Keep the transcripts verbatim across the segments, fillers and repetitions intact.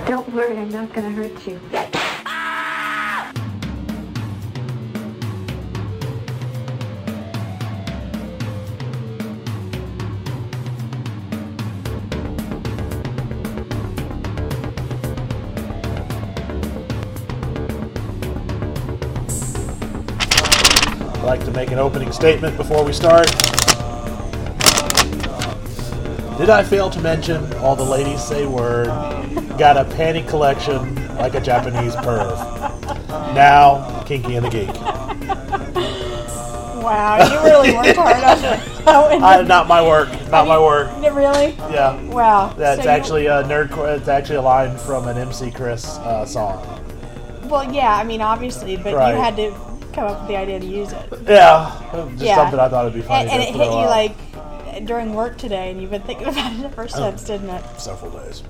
Don't worry, I'm not gonna hurt you. I'd like to make an opening statement before we start. Did I fail to mention all the ladies say word? Got a panty collection like a Japanese perv. Now, Kinky and the Geek. Wow, you really worked hard on it. Oh, I, not my work. Not my work. Really? Yeah. Wow. That's So actually a nerd. It's actually a line from an M C Chris uh, song. You, well, yeah. I mean, obviously, but Right. you had to come up with the idea to use it. Yeah, just Yeah. something I thought would be funny. And, and to it hit throw you out. like during work today, and you've been thinking about it ever since, didn't it? Several days.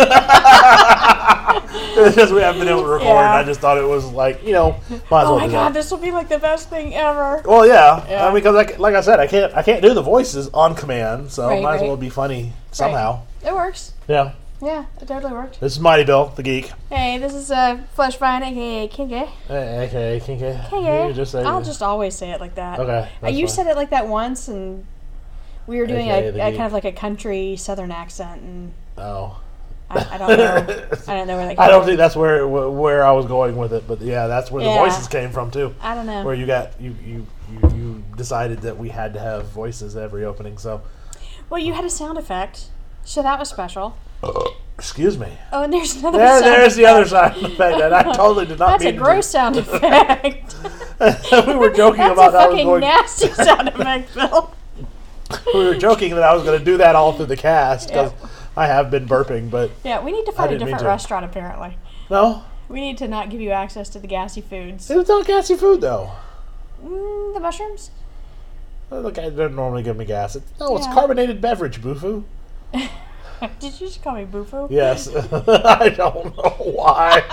It's just we haven't been able to record, Yeah. and I just thought it was like, you know, might as Oh well my do god, that. this will be like the best thing ever. Well, yeah, Yeah. I mean, because like, like I said, I can't, I can't do the voices on command, so Right, might as right. well be funny somehow. It works. Yeah. Yeah, it totally worked. This is Mighty Bill, the geek. Hey, this is uh, Flesh Vine, aka Kinky. Hey, okay, Kinky. Kinky. You just say I'll just always say it like that. Okay, Uh, that's you fine. said it like that once, and we were doing A K A a, the a geek. kind of like a country southern accent, and Oh. I, I don't know. I don't know where that came I don't from. think that's where where I was going with it, but yeah, that's where Yeah. the voices came from too. I don't know. Where you got you, you you you decided that we had to have voices every opening. So, Well, you had a sound effect, so that was special. excuse me. Oh, and there's another There, sound there's the other effect. side of the fact that I totally did not That's a mean gross sound effect. to. We were joking That's about a I was fucking going. nasty sound effect, Bill. We were joking that I was going to do that all through the cast because Yeah. I have been burping, but Yeah, we need to find a didn't mean different to. restaurant, apparently. no, We need to not give you access to the gassy foods. it's not gassy food though. Mm, the mushrooms? Look, I don't normally give me gas. It's, no, it's Yeah. carbonated beverage, Boo-foo. Did you just call me Boofoo? Yes, I don't know why.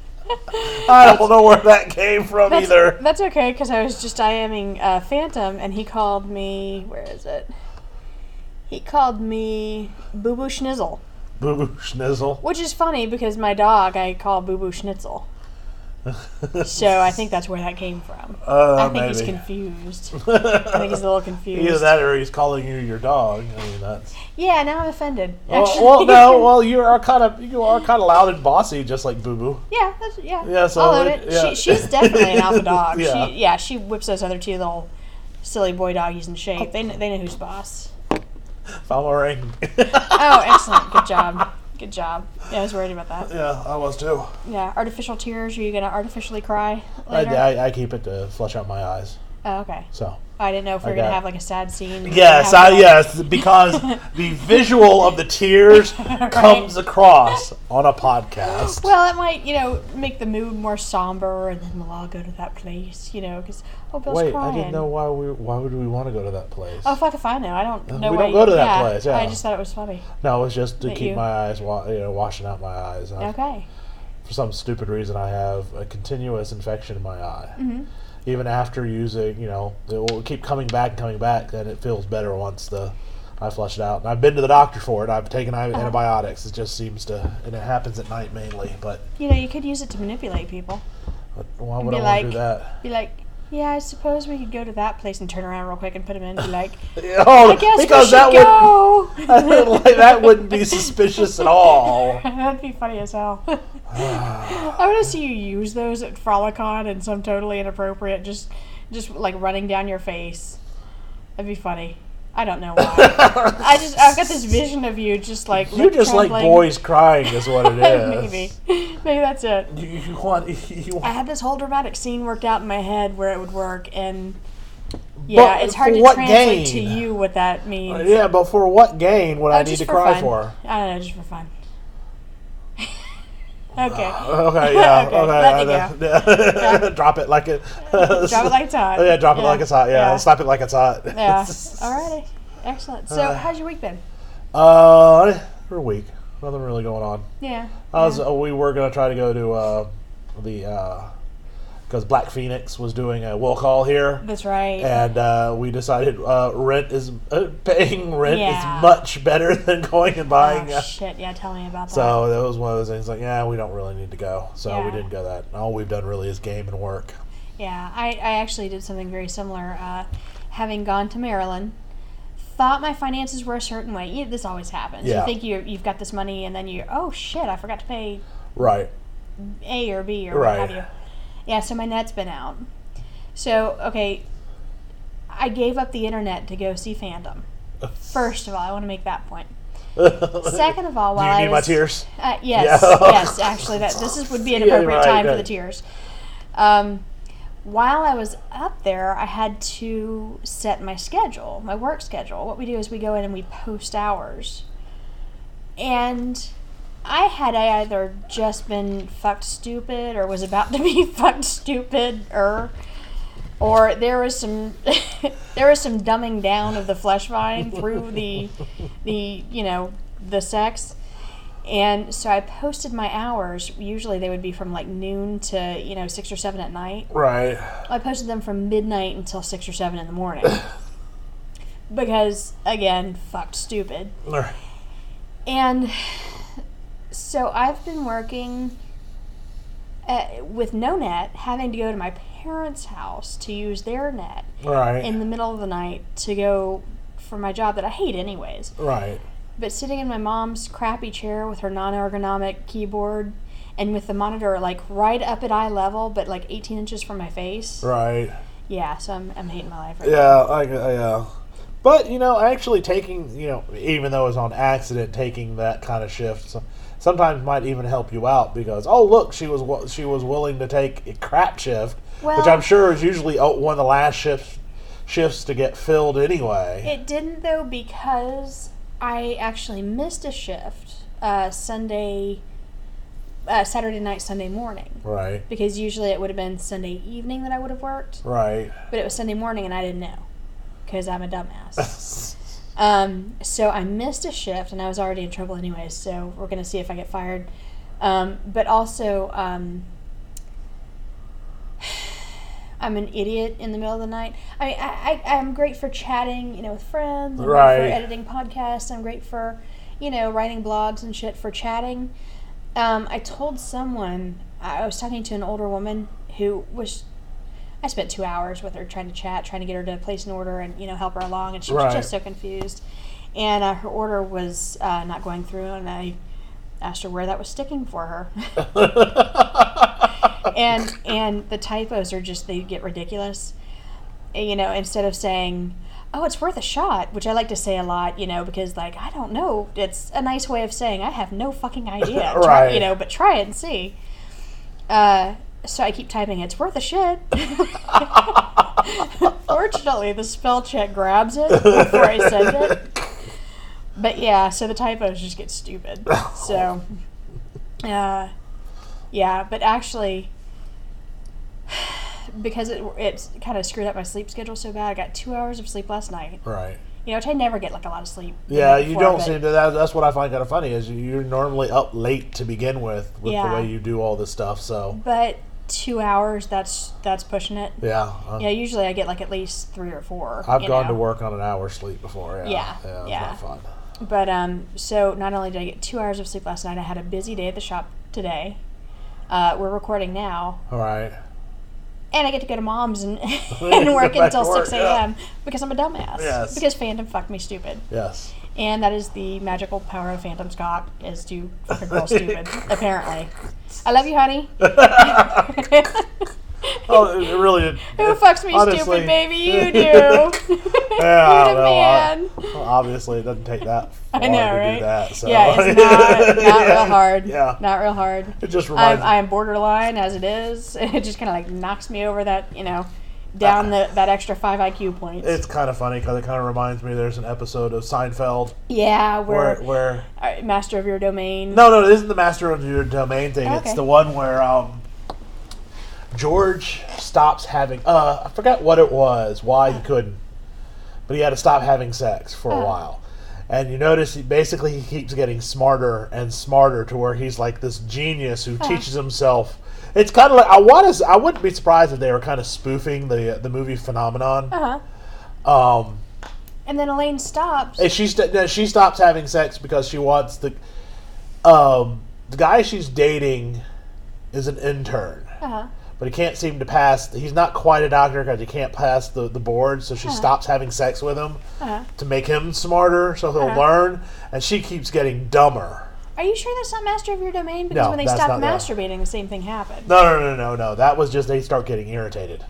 I don't know where that came from That's, either. that's okay, because I was just IMing uh, Phantom, and he called me, where is it? He called me Boo Boo Schnizzle, Boo Boo Schnizzle. which is funny because my dog I call Boo Boo Schnitzel. So I think that's where that came from. Uh, I think maybe. he's confused. I think he's a little confused. Either that or he's calling you your dog. I mean, that's. Yeah, now I'm offended. Well, actually. well, no, well, you are kind of you are kind of loud and bossy, just like Boo Boo. Yeah, that's, yeah. Yeah, so All of it- it. yeah. She, she's definitely an alpha dog. Yeah. She, yeah, she whips those other two little silly boy doggies in shape. They, kn- they know who's boss. Follow ring. Oh, excellent. Good job. Good job. Yeah, I was worried about that. Yeah, I was too. Yeah, artificial tears. Are you going to artificially cry I, later? I, I keep it to flush out my eyes. Oh, okay. So. I didn't know if we I were going to got- have like a sad scene. Yes, Have I, like- yes, because the visual of the tears comes across on a podcast. Well, it might, you know, make the mood more somber, and then we'll all go to that place, you know, because, oh, Bill's Wait, crying. I didn't know why we why would we want to go to that place? Oh, fuck if I know. I don't know we why don't go to that yeah, place, yeah. I just thought it was funny. No, it was just to That keep you- my eyes, wa- you know, washing out my eyes. And I- Okay. For some stupid reason, I have a continuous infection in my eye. Mm-hmm. Even after using, you know, it will keep coming back and coming back. Then it feels better once the I flush it out. And I've been to the doctor for it. I've taken Uh-huh. antibiotics. It just seems to, and it happens at night mainly. But, You know, you could use it to manipulate people. but why would Be I want like- to do that? Be like, yeah, I suppose we could go to that place and turn around real quick and put him in. Be like, Oh, I guess because we should that go. would like, that wouldn't be suspicious at all. That'd be funny as hell. I want to see you use those at Frolicon and some totally inappropriate, just, just like running down your face. That'd be funny. I don't know why. I just, I've got this vision of you just like You lip just like trembling. boys crying, is what it is. Maybe, maybe that's it. You, you want you I want. had this whole dramatic scene worked out in my head where it would work, and yeah, But it's hard for to what translate to gain? you what that means. Yeah, but for what gain would Oh, I need just to for cry fun. for? I don't know, just for fun. Okay. Okay, yeah, Okay, okay. let me uh, yeah. Drop it like it. Drop it like it's hot. Oh, yeah, drop it Yeah, like it's hot. Yeah, yeah. slap it like it's hot. Yeah. Alrighty. Excellent. So, Uh, how's your week been? Uh, for a week, nothing really going on. Yeah. I was. yeah. Uh, we were gonna try to go to uh, the uh, because Black Phoenix was doing a will call here. That's right. And uh, we decided uh, rent is uh, paying rent Yeah. is much better than going and buying. Oh, uh, shit, yeah, tell me about that. so that was one of those things like, yeah, we don't really need to go. So Yeah. we didn't go that. All we've done really is game and work. Yeah, I, I actually did something very similar. Uh, having gone to Maryland, thought my finances were a certain way. Yeah, this always happens. Yeah. You think you you've got this money, and then you, oh shit, I forgot to pay Right. A or B or Right. what have you. Yeah, so my net's been out. So, okay, I gave up the internet to go see Phantom. First of all, I want to make that point. Second of all, Do while you I need my was, tears? Uh, yes, Yeah. yes, actually, that this is would be an Yeah, appropriate right, time for right. the tears. Um, while I was up there, I had to set my schedule, my work schedule. What we do is we go in and we post hours. And I had either just been fucked stupid or was about to be fucked stupid or or there was some there was some dumbing down of the flesh vine through the the you know the sex. And so I posted my hours. Usually they would be from like noon to, you know, six or seven at night. Right. I posted them from midnight until six or seven in the morning. Because, again, fucked stupid. Right. And so I've been working uh, with no net, having to go to my parents' house to use their net Right. in the middle of the night to go for my job that I hate anyways. Right. But sitting in my mom's crappy chair with her non-ergonomic keyboard and with the monitor like right up at eye level but like eighteen inches from my face. Right. Yeah, so I'm, I'm hating my life right Yeah, I, I, yeah. But, you know, actually taking, you know, even though it was on accident, taking that kind of shift so, sometimes might even help you out because, oh, look, she was wi- she was willing to take a crap shift, Well, which I'm sure is usually oh, one of the last shifts shifts to get filled anyway. It didn't though because I actually missed a shift uh, Sunday, uh, Saturday night, Sunday morning. Right. Because usually it would have been Sunday evening that I would have worked. Right. But it was Sunday morning and I didn't know because I'm a dumbass. um, so I missed a shift and I was already in trouble anyways. So we're going to see if I get fired. Um, but also, um, I'm an idiot in the middle of the night. I mean, I, I, I'm great for chatting, you know, with friends. I'm Right. great for editing podcasts. I'm great for, you know, writing blogs and shit for chatting. Um, I told someone, I was talking to an older woman who was, I spent two hours with her trying to chat, trying to get her to place an order and, you know, help her along. And she was Right. just so confused. And uh, her order was uh, not going through. And I asked her where that was sticking for her. and and the typos are just, they get ridiculous. You know, instead of saying, oh, it's worth a shot, which I like to say a lot, you know, because, like, I don't know. It's a nice way of saying I have no fucking idea. Right. Try, you know, but try it and see. Uh, so I keep typing, it's worth a shit. Fortunately, the spell check grabs it before I send it. But yeah, so the typos just get stupid. So, uh, yeah, but actually, because it it's kind of screwed up my sleep schedule so bad, I got two hours of sleep last night. Right. You know, which I never get like a lot of sleep. Yeah, know, you before, don't but- seem to. That, that's what I find kind of funny is you're normally up late to begin with with Yeah. the way you do all this stuff. So But two hours, that's that's pushing it. yeah, uh, Yeah, usually I get like at least three or four. I've you gone know. to work on an hour's sleep before. Yeah, Yeah, yeah, it's yeah. not fun. But um, so not only did I get two hours of sleep last night, I had a busy day at the shop today. Uh, we're recording now, All right. and I get to go to Mom's and, and work Back to until work, six a.m. because I'm a dumbass. Yes. Because Phantom fucked me stupid. Yes. And that is the magical power of Phantom's cock, is to fucking girl stupid, apparently. I love you, honey. Oh, it really did. Who fucks me honestly, stupid, baby? You do. Yeah, I You're don't the know. I- man. well, obviously, it doesn't take that I long know, to right? do that. So. Yeah, it's not, not real hard. Yeah. Not real hard. It just I'm, reminds me. I'm borderline as it is. It just kind of like knocks me over that, you know, down the, that extra five I Q points. It's kind of funny because it kind of reminds me. There's an episode of Seinfeld yeah, where we're where uh, master of your domain. no, no, it isn't the master of your domain thing. It's Okay. the one where um, George stops having. Uh, I forgot what it was. Why he couldn't, but he had to stop having sex for a Oh. while. And you notice he basically he keeps getting smarter and smarter to where he's like this genius who Huh. teaches himself It's kind of like I want to. I wouldn't be surprised if they were kind of spoofing the the movie Phenomenon. Uh huh. Um, and then Elaine stops. and she st- no, she stops having sex because she wants the um the guy she's dating is an intern, Uh huh. but he can't seem to pass. He's not quite a doctor because he can't pass the the board. So she Uh-huh. stops having sex with him Uh-huh. to make him smarter, so he'll Uh-huh. learn. And she keeps getting dumber. Are you sure that's not Master of Your Domain? Because No, when they that's stopped not that. masturbating, the same thing happened. No, no, no, no, no. That was just they start getting irritated.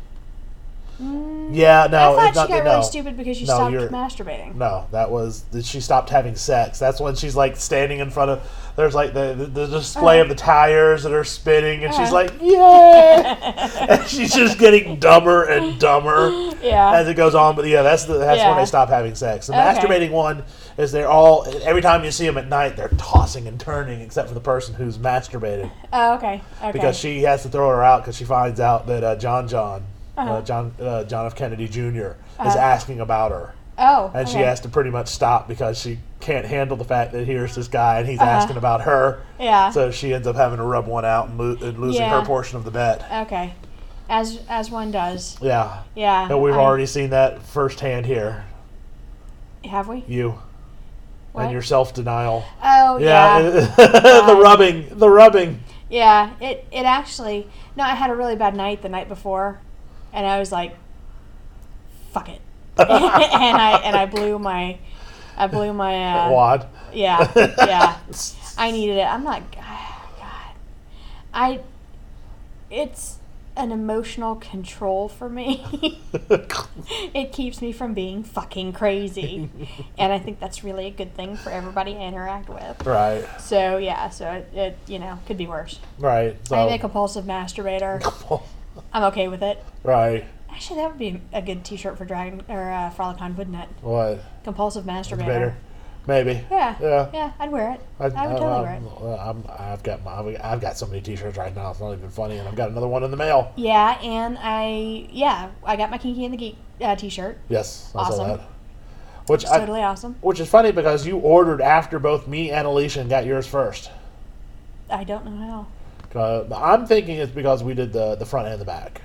Mm, Yeah, no, I thought it's not she got the, really no. stupid because she No, stopped you're- masturbating. No, that was that she stopped having sex. That's when she's like standing in front of. There's like the the, the display Uh-huh. of the tires that are spinning, and she's Uh-huh. like, "Yeah!" And she's just getting dumber and dumber Yeah. as it goes on. But yeah, that's the, that's when Yeah. they stop having sex. The Okay. masturbating one is they're all every time you see them at night, they're tossing and turning, except for the person who's masturbating Oh, okay. Okay. because she has to throw her out because she finds out that uh, John John. Uh-huh. Uh, John uh, John F. Kennedy Junior is Uh-huh. asking about her. Oh. And she okay. has to pretty much stop because she can't handle the fact that here's this guy and he's Uh-huh. asking about her. Yeah. So she ends up having to rub one out and, lo- and losing Yeah. her portion of the bet. Okay. As as one does. Yeah. Yeah. And we've I- already seen that firsthand here. Have we? You What? and your self-denial. Oh Yeah. yeah. the rubbing. The rubbing. Yeah. It it actually. No, I had a really bad night the night before, and I was like, "Fuck it," and I and I blew my, I blew my. Uh, Wad. Yeah. Yeah. I needed it. I'm not. God. I. It's an emotional control for me. It keeps me from being fucking crazy, and I think that's really a good thing for everybody I interact with. Right. So yeah, so it, it you know could be worse. Right. So. I'm a compulsive masturbator. I'm okay with it. Right. Actually, that would be a good T-shirt for Dragon or uh, Frolicon, wouldn't it? What? Compulsive masturbator. Better. Maybe. Yeah. Yeah. Yeah, I'd wear it. I, I would totally wear it. Well, I'm, I've got my, I've got so many T-shirts right now. It's not even funny, and I've got another one in the mail. Yeah, and I yeah I got my Kinky and the Geek uh, T-shirt. Yes, I Awesome. saw that. Which It's I, totally awesome. which is funny because you ordered after both me and Alicia and got yours first. I don't know how. Uh, I'm thinking it's because we did the the front and the back.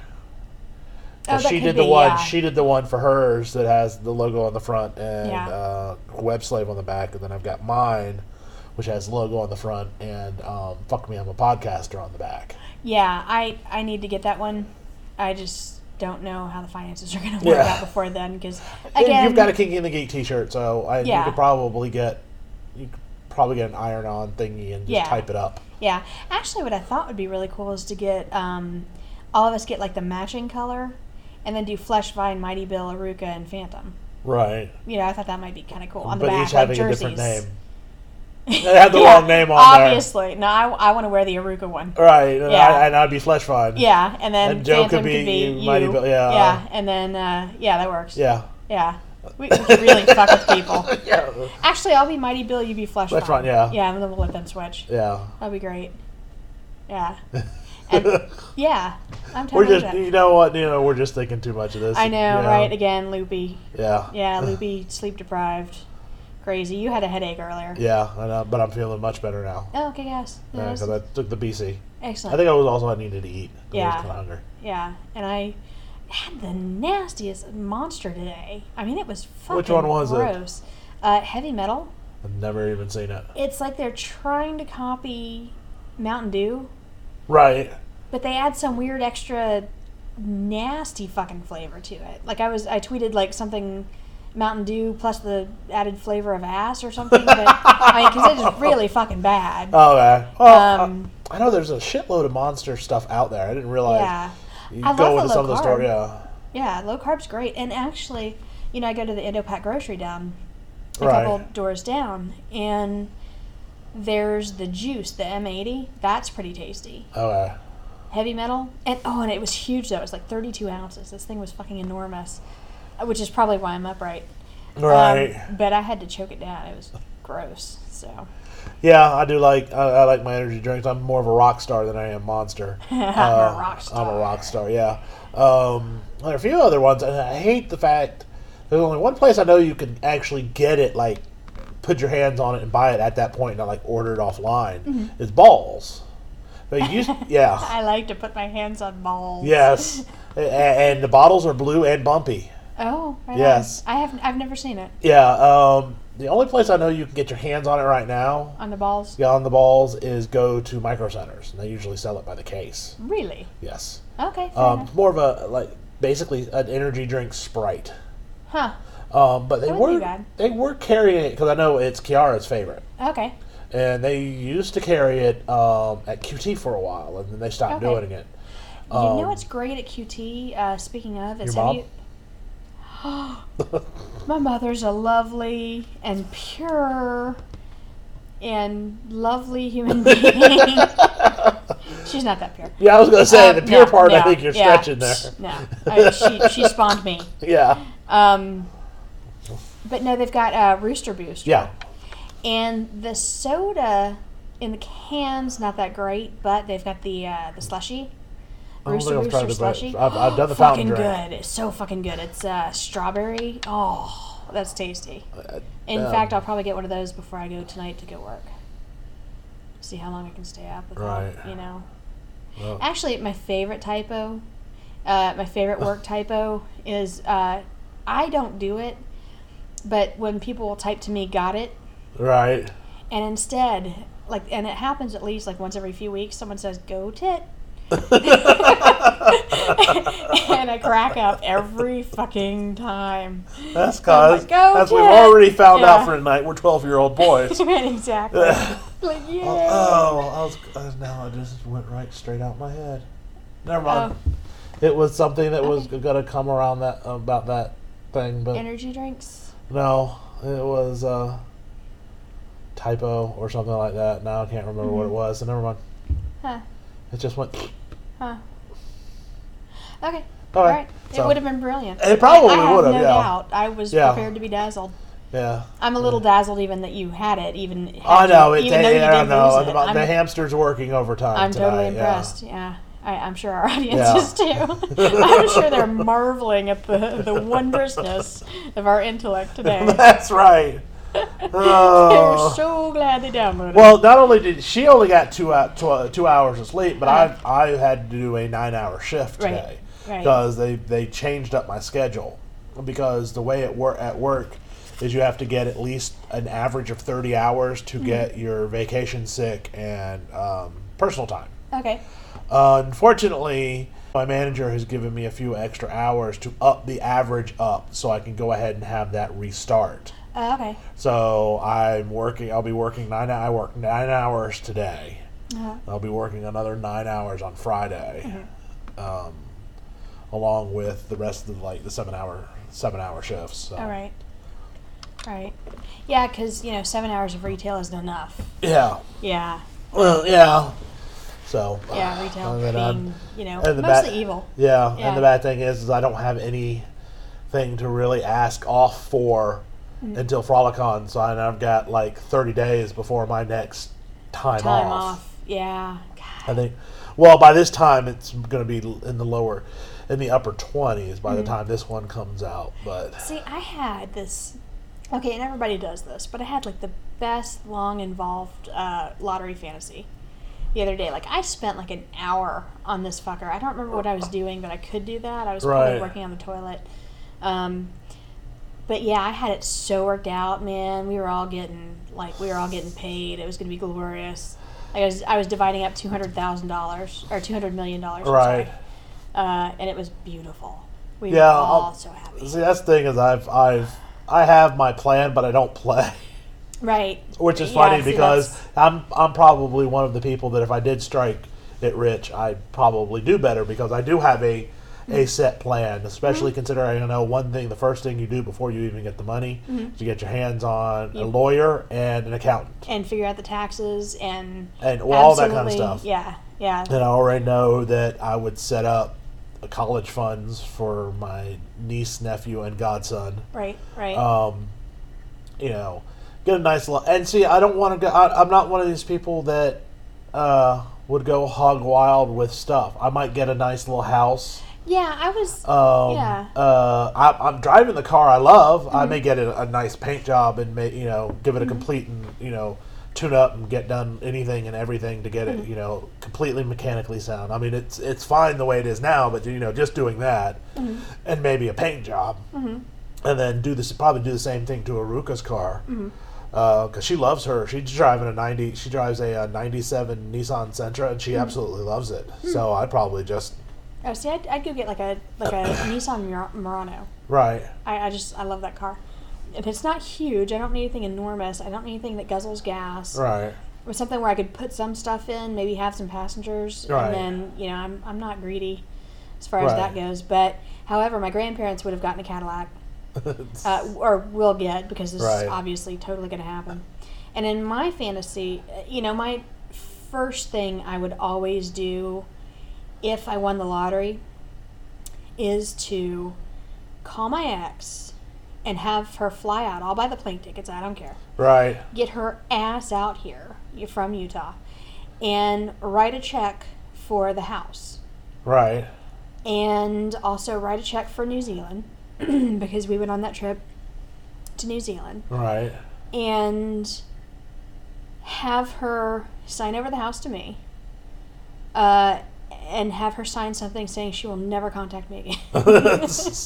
Oh, that she could did the be, one. yeah. She did the one for hers that has the logo on the front and Yeah. uh, Web Slave on the back, and then I've got mine, which has logo on the front and um, "Fuck me, I'm a podcaster" on the back. Yeah, I I need to get that one. I just don't know how the finances are going to work Yeah. out before then because And again you've got a Kinky and the Geek T-shirt, so I, you Yeah. could probably get you could probably get an iron-on thingy and just Yeah. type it up. yeah. Actually, what I thought would be really cool is to get um, all of us get like the matching color, and then do Flesh, Vine, Mighty Bill, Aruka, and Phantom. Right. You know, I thought that might be kind of cool on the But back, each like having jerseys. a different name. They had the Yeah, wrong name on there. Obviously, no. I, I want to wear the Aruka one. Right, and, Yeah. I, and I'd be Flesh Fine. Yeah, and then And Joe Phantom could be you, Mighty Bill, yeah. yeah, and then uh, yeah, that works. Yeah. Yeah, we, we could really fuck with people. Yeah. Actually, I'll be Mighty Bill, you be Flesh Flesh Vine. Vine, yeah. Yeah, and then we'll let them switch. Yeah. That'd be great. Yeah. And, yeah, I'm We're totally just, that. you know what, you know, we're just thinking too much of this. I know, you right? Again, loopy. Yeah. Yeah, loopy, sleep deprived, crazy. You had a headache earlier. Yeah, I know, but I'm feeling much better now. Oh, okay, yes. Yeah, Yes. because I took the B C. Excellent. I think I was also I needed to eat. 'Cause I Yeah. was kind of hungry. Yeah, and I had the nastiest monster today. I mean, it was fucking Which one was it? gross. Uh, heavy metal. I've never even seen it. It's like they're trying to copy Mountain Dew, Right. but they add some weird extra nasty fucking flavor to it. Like I was, I tweeted like something Mountain Dew plus the added flavor of ass or something. But I mean, because it is really fucking bad. Oh, okay. Well, Um, I, I know there's a shitload of monster stuff out there. I didn't realize. yeah, You I go love into the some of low the store, carb. yeah. yeah, low carb's great. And actually, you know, I go to the Indo-Pac grocery down a Right. couple doors down, and there's the juice, the M eighty. That's pretty tasty. Okay. Heavy metal, and oh, and it was huge though. It was like thirty-two ounces. This thing was fucking enormous, uh, which is probably why I'm upright. Right. Um, but I had to choke it down. It was gross. So Yeah, I do like I, I like my energy drinks. I'm more of a rock star than I am monster. I'm Uh, a rock star. I'm a rock star. Yeah. Um, there are a few other ones, and I hate the fact there's only one place I know you can actually get it. Like, put your hands on it and buy it at that point, not like order it offline. Mm-hmm. Is Balls. But you, yeah, I like to put my hands on balls. yes, A- and the bottles are blue and bumpy. Oh, right Yes. on. I have. I've never seen it Yeah, um, the only place I know you can get your hands on it right now, on the balls. yeah, on the balls, is go to Micro Centers, and they usually sell it by the case. Really? Yes, Okay. Fair um, enough. more of a like basically an energy drink Sprite. Huh. Um, but they That wouldn't were be bad. they were carrying it because I know it's Kiara's favorite, Okay. and they used to carry it um, at Q T for a while, and then they stopped Okay. doing it. You Um, know what's great at Q T? Uh, speaking of, is Your have mom? you? My mother's a lovely and pure and lovely human being. She's not that pure. Yeah, I was gonna say Um, the pure no, part. I no, think you're yeah, stretching there. No, I, she she spawned me. Yeah, Um, but no, they've got uh, Rooster Boost. yeah. And the soda in the can's not that great, but they've got the uh, the slushy. I don't think Rooster I've tried Booster the- slushy. I've- I've done the fountain fucking drink. good. It's so fucking good. It's uh, strawberry. Oh, that's tasty. In um, fact, I'll probably get one of those before I go tonight to go work. See how long I can stay up without, Right. you know. Well, Actually, my favorite typo, uh, my favorite work typo is uh, I don't do it, but when people will type to me, got it, right. and instead, like, and it happens at least like once every few weeks, someone says, go tit. And I crack up every fucking time. That's I'm cause, like, "Go as we've Jet!" already found Yeah. out for tonight, we're twelve-year-old boys. Exactly. Like, yeah. Oh, I was, uh, now it just went right straight out my head. Never mind. Oh, It was something that was Okay. gonna come around that about that thing, but energy drinks. no, it was uh, typo or something like that. Now I can't remember what it Mhm. was. So never mind. Huh. It just went. Huh. Okay. All All right. right. It So- would have been brilliant. It probably I, I have would have, no yeah. doubt. I was Yeah. prepared to be dazzled. Yeah. I'm a little dazzled even that you had it, even had I know. you, It's even though you I did know. lose The, it. the I'm, hamster's working overtime. I'm totally tonight, yeah. impressed. Yeah. I, I'm sure our audience Yeah. is too. I'm sure they're marveling at the, the wondrousness of our intellect today. That's right. They're Oh. so glad they downloaded. Well, not only did she only got two uh, two, uh, two hours of sleep, but Uh-huh. I I had to do a nine hour shift Right, today right. because they they changed up my schedule because the way it work at work is you have to get at least an average of thirty hours to Mm-hmm. get your vacation sick and um, personal time. Okay. Uh, unfortunately, my manager has given me a few extra hours to up the average up so I can go ahead and have that restart. Uh, okay. So I'm working. I'll be working nine. I work nine hours today. Uh-huh. I'll be working another nine hours on Friday, Mm-hmm. um, along with the rest of the, like the seven hour seven hour shifts. So. All right. All right. Yeah, because, you know, seven hours of retail isn't enough. Yeah. Yeah. Well, yeah. So. Yeah, retail and then I'm- being, you know, and the mostly ba- evil. Yeah, Yeah. and the bad thing is, is I don't have anything to really ask off for Mm. until Frolicon. So I- I've got like thirty days before my next time, Time off. off. Yeah. I think. Well, by this time it's going to be in the lower, in the upper twenties by the Mm-hmm. time this one comes out. But See, I had this. Okay, and everybody does this, but I had like the best long involved uh, lottery fantasy the other day. Like, I spent like an hour on this fucker. I don't remember what I was doing, but I could do that. I was probably Right. working on the toilet. Um, but yeah, I had it so worked out, man. We were all getting like we were all getting paid. It was gonna be glorious. Like, I was I was dividing up two hundred thousand dollars or two hundred million dollars. Right. Uh, and it was beautiful. We Yeah, were all I'll- so happy. see, that's the thing is I've I've I have my plan, but I don't play, Right. which is Yeah, funny see, because that's- I'm I'm probably one of the people that if I did strike it rich, I'd probably do better because I do have a a set plan, especially considering I know one thing. The first thing you do before you even get the money is you get your hands on a You- lawyer and an accountant, and figure out the taxes and and well, all that kind of absolutely- stuff. Yeah, yeah. And I already know that I would set up a college funds for my niece, nephew, and godson. Right, right. Um, you know, get a nice little. And see, I don't want to go. I, I'm not one of these people that uh, would go hog wild with stuff. I might get a nice little house. yeah, I was. Um, Yeah. Uh, I, I'm driving the car I love. I Mm-hmm. may get a, a nice paint job and may, you know give it a complete and you know tune up and get done anything and everything to get Mm-hmm. it, you know, completely mechanically sound. I mean, it's it's fine the way it is now, but you know, just doing that Mm-hmm. and maybe a paint job, Mm-hmm. and then do this probably do the same thing to Aruka's car. Mm-hmm. Because she loves her, she's driving a ninety. She drives a, uh ninety-seven Nissan Sentra, and she Mm-hmm. absolutely loves it. So I'd probably just Oh, see, I'd, I'd go get like a like a Nissan Mur- Murano. right, I, I just I love that car. And it's not huge. I don't need anything enormous. I don't need anything that guzzles gas. right, Or something where I could put some stuff in, maybe have some passengers, Right. and then you know I'm I'm not greedy as far Right. as that goes. But however, my grandparents would have gotten a Cadillac, uh, or will get, because this Right. is obviously totally going to happen. And in my fantasy, uh, you know, my first thing I would always do if I won the lottery is to call my ex and have her fly out. I'll buy the plane tickets. I don't care. right, Get her ass out here from Utah and write a check for the house. right, And also write a check for New Zealand because we went on that trip to New Zealand. right, And have her sign over the house to me. Uh, and have her sign something saying she will never contact me again.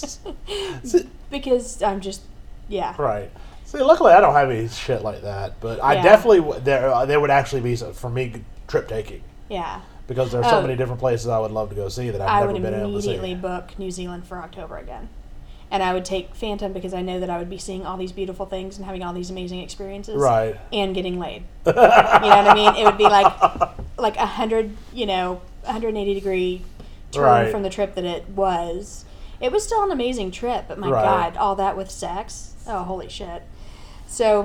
Because I'm just, yeah. right. See, luckily I don't have any shit like that, but I Yeah. definitely w- there uh, there would actually be some, for me trip taking, Yeah. because there are so Oh. many different places I would love to go see that I've I never would been able to immediately see. book New Zealand for October again. And I would take Phantom because I know that I would be seeing all these beautiful things and having all these amazing experiences. Right. And getting laid. You know what I mean? It would be like like a hundred, you know, one hundred eighty degree turn Right. from the trip that it was. It was still an amazing trip, but my Right. God, all that with sex. Oh, holy shit. So,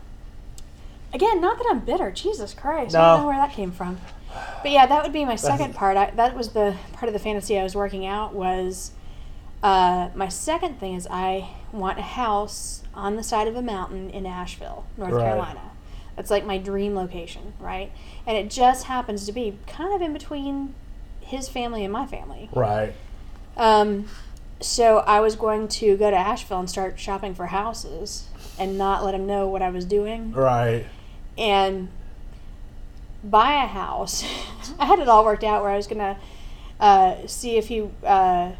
again, not that I'm bitter. Jesus Christ. I No. don't know where that came from. But yeah, that would be my second part. I, that was the part of the fantasy I was working out was uh, my second thing is I want a house on the side of a mountain in Asheville, North Right. Carolina. That's like my dream location, right? And it just happens to be kind of in between his family and my family. Right. Um, so I was going to go to Asheville and start shopping for houses and not let him know what I was doing Right. and buy a house. I had it all worked out where I was going to uh, see if he uh, uh,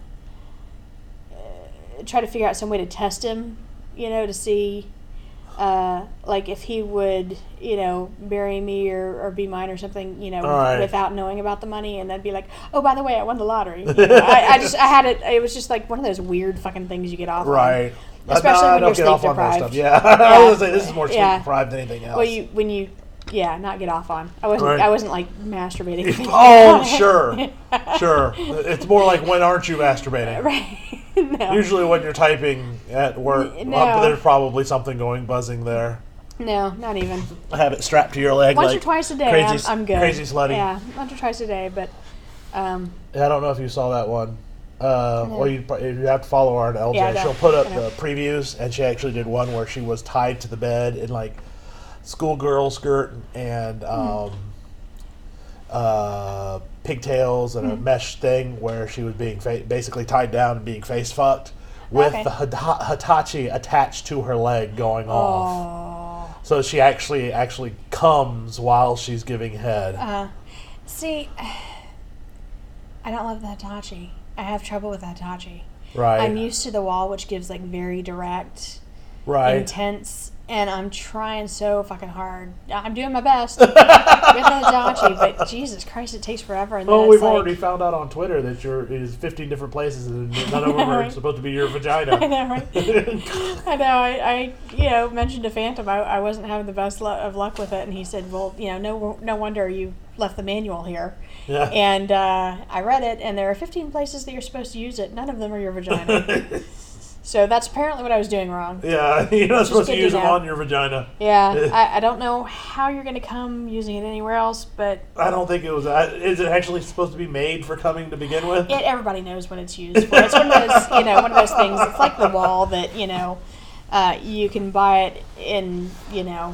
try to figure out some way to test him, you know, to see uh, like if he would, you know, marry me or, or be mine or something, you know, All right. without knowing about the money, and then be like, oh, by the way, I won the lottery. You know, I, I just, I had it. It was just like one of those weird fucking things you get off on. Right. Especially I, when I don't you're get off on that sleep stuff. Yeah. I was gonna say this is more sleep Yeah. deprived than anything else. Well, you when you, yeah, not get off on. I wasn't. Right. I wasn't like masturbating. Oh, sure, sure. It's more like, when aren't you masturbating? Right. No. Usually when you're typing at work, N- no. uh, there's probably something going buzzing there. No, not even. Have it strapped to your leg. Once like or twice a day, crazy, I'm, I'm good. Crazy slutty. Yeah, once or twice a day, but um, I don't know if you saw that one. Uh, No. Well, you, you have to follow her on L J. Yeah, I know. She'll put up I know. the previews, and she actually did one where she was tied to the bed in like schoolgirl skirt and um, uh, pigtails and a Mm-hmm. mesh thing, where she was being fa- basically tied down and being face fucked with Okay. the Hita- Hitachi attached to her leg going off. oh, So she actually actually comes while she's giving head. uh, see, I don't love the Hitachi. I have trouble with the Hitachi. right. I'm used to the wall, which gives like very direct, right. intense, and I'm trying so fucking hard. I'm doing my best with the Hitachi, but Jesus Christ, it takes forever. And then Well, it's we've like, already found out on Twitter that you're is fifteen different places and none of them are Right. supposed to be your I vagina. know, right? I know. I, I, you know, mentioned to Phantom I, I wasn't having the best lu- of luck with it, and he said, "Well, you know, no, no wonder you left the manual here." Yeah. And uh, I read it, and there are fifteen places that you're supposed to use it. None of them are your vagina. So that's apparently what I was doing wrong. Yeah, you're not supposed to good to use them know. on your vagina. Yeah, I, I don't know how you're going to come using it anywhere else, but I don't think it was. uh, Is it actually supposed to be made for coming to begin with? it, everybody knows what it's used for. It's one of those, you know, one of those things. It's like the wall that, you know, uh, you can buy it in, you know,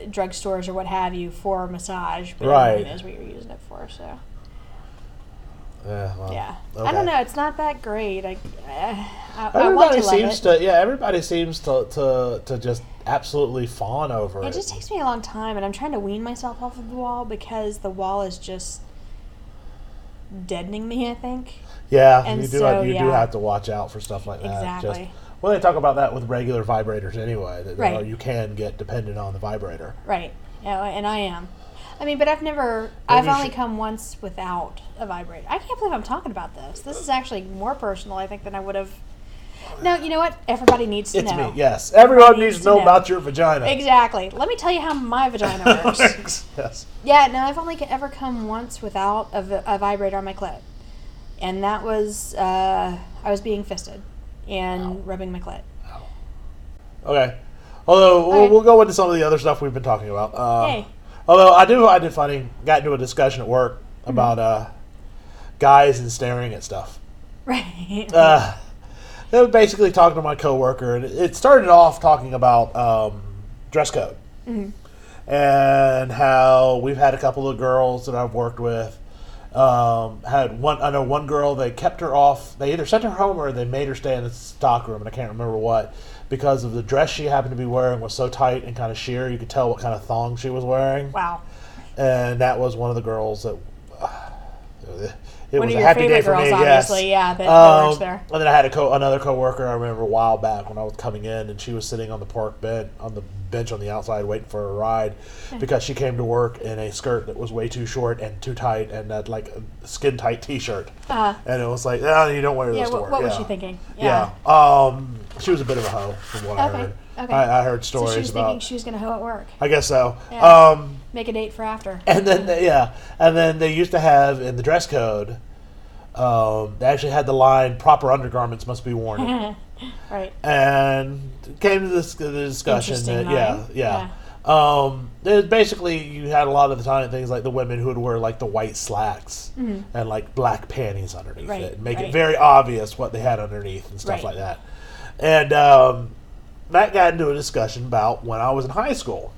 drugstores or what have you for a massage, but Right. everybody knows what you're using it for. So Yeah. Well, Yeah. okay. I don't know. It's not that great. I, I, I Everybody want to seems love it. to. Yeah. Everybody seems to, to to just absolutely fawn over it. It just takes me a long time, and I'm trying to wean myself off of the wall because the wall is just deadening me, I think. Yeah, And you do. so, have, you do yeah. have to watch out for stuff like that. Exactly. Just, well, they talk about that with regular vibrators anyway. That, Right. you know, you can get dependent on the vibrator. Right. Yeah, and I am. I mean, but I've never, Maybe I've you only should- come once without a vibrator. I can't believe I'm talking about this. This is actually more personal, I think, than I would have. No, you know what? Everybody needs to It's know. me. Yes, everyone Everybody needs to know, know. about your vagina. Exactly. Let me tell you how my vagina works. Yes. Yeah, no, I've only ever come once without a, vi- a vibrator on my clit. And that was, uh, I was being fisted and rubbing my clit. Okay. Although we'll, Okay. we'll go into some of the other stuff we've been talking about. Uh, Yay. Although I do, I did funny. Got into a discussion at work Mm-hmm. about uh, guys and staring at stuff. Right. Uh, they were basically talking to my coworker, and it started off talking about um, dress code Mm-hmm. and how we've had a couple of girls that I've worked with. Um, had one, I know one girl. They kept her off. They either sent her home or they made her stay in the stock room, and I can't remember what, because of the dress she happened to be wearing was so tight and kind of sheer. You could tell what kind of thong she was wearing, Wow. and that was one of the girls that. It One was of a your happy favorite day for girls, me. obviously, yes. yeah, that, that Um, works there. And then I had a co- another coworker I remember a while back when I was coming in, and she was sitting on the park bench on the bench on the outside waiting for a ride because she came to work in a skirt that was way too short and too tight and that like a skin tight T-shirt, Uh, and it was like, oh, you don't wear yeah, those to what, work. what was Yeah. she thinking? Yeah. Um, she was a bit of a hoe from what I Okay, heard. okay. I, I heard So stories she was about. thinking she was going to hoe at work. I guess so. Yeah. Um, Make a date for after. and then they, yeah, and then they used to have in the dress code. Um, they actually had the line "proper undergarments must be worn," Right. and came to this the discussion Interesting that yeah, line. yeah. Um, there's basically you had a lot of the time things like the women who would wear like the white slacks and like black panties underneath Right, it, and make right. it very obvious what they had underneath and stuff Right. like that. And um, that got into a discussion about when I was in high school,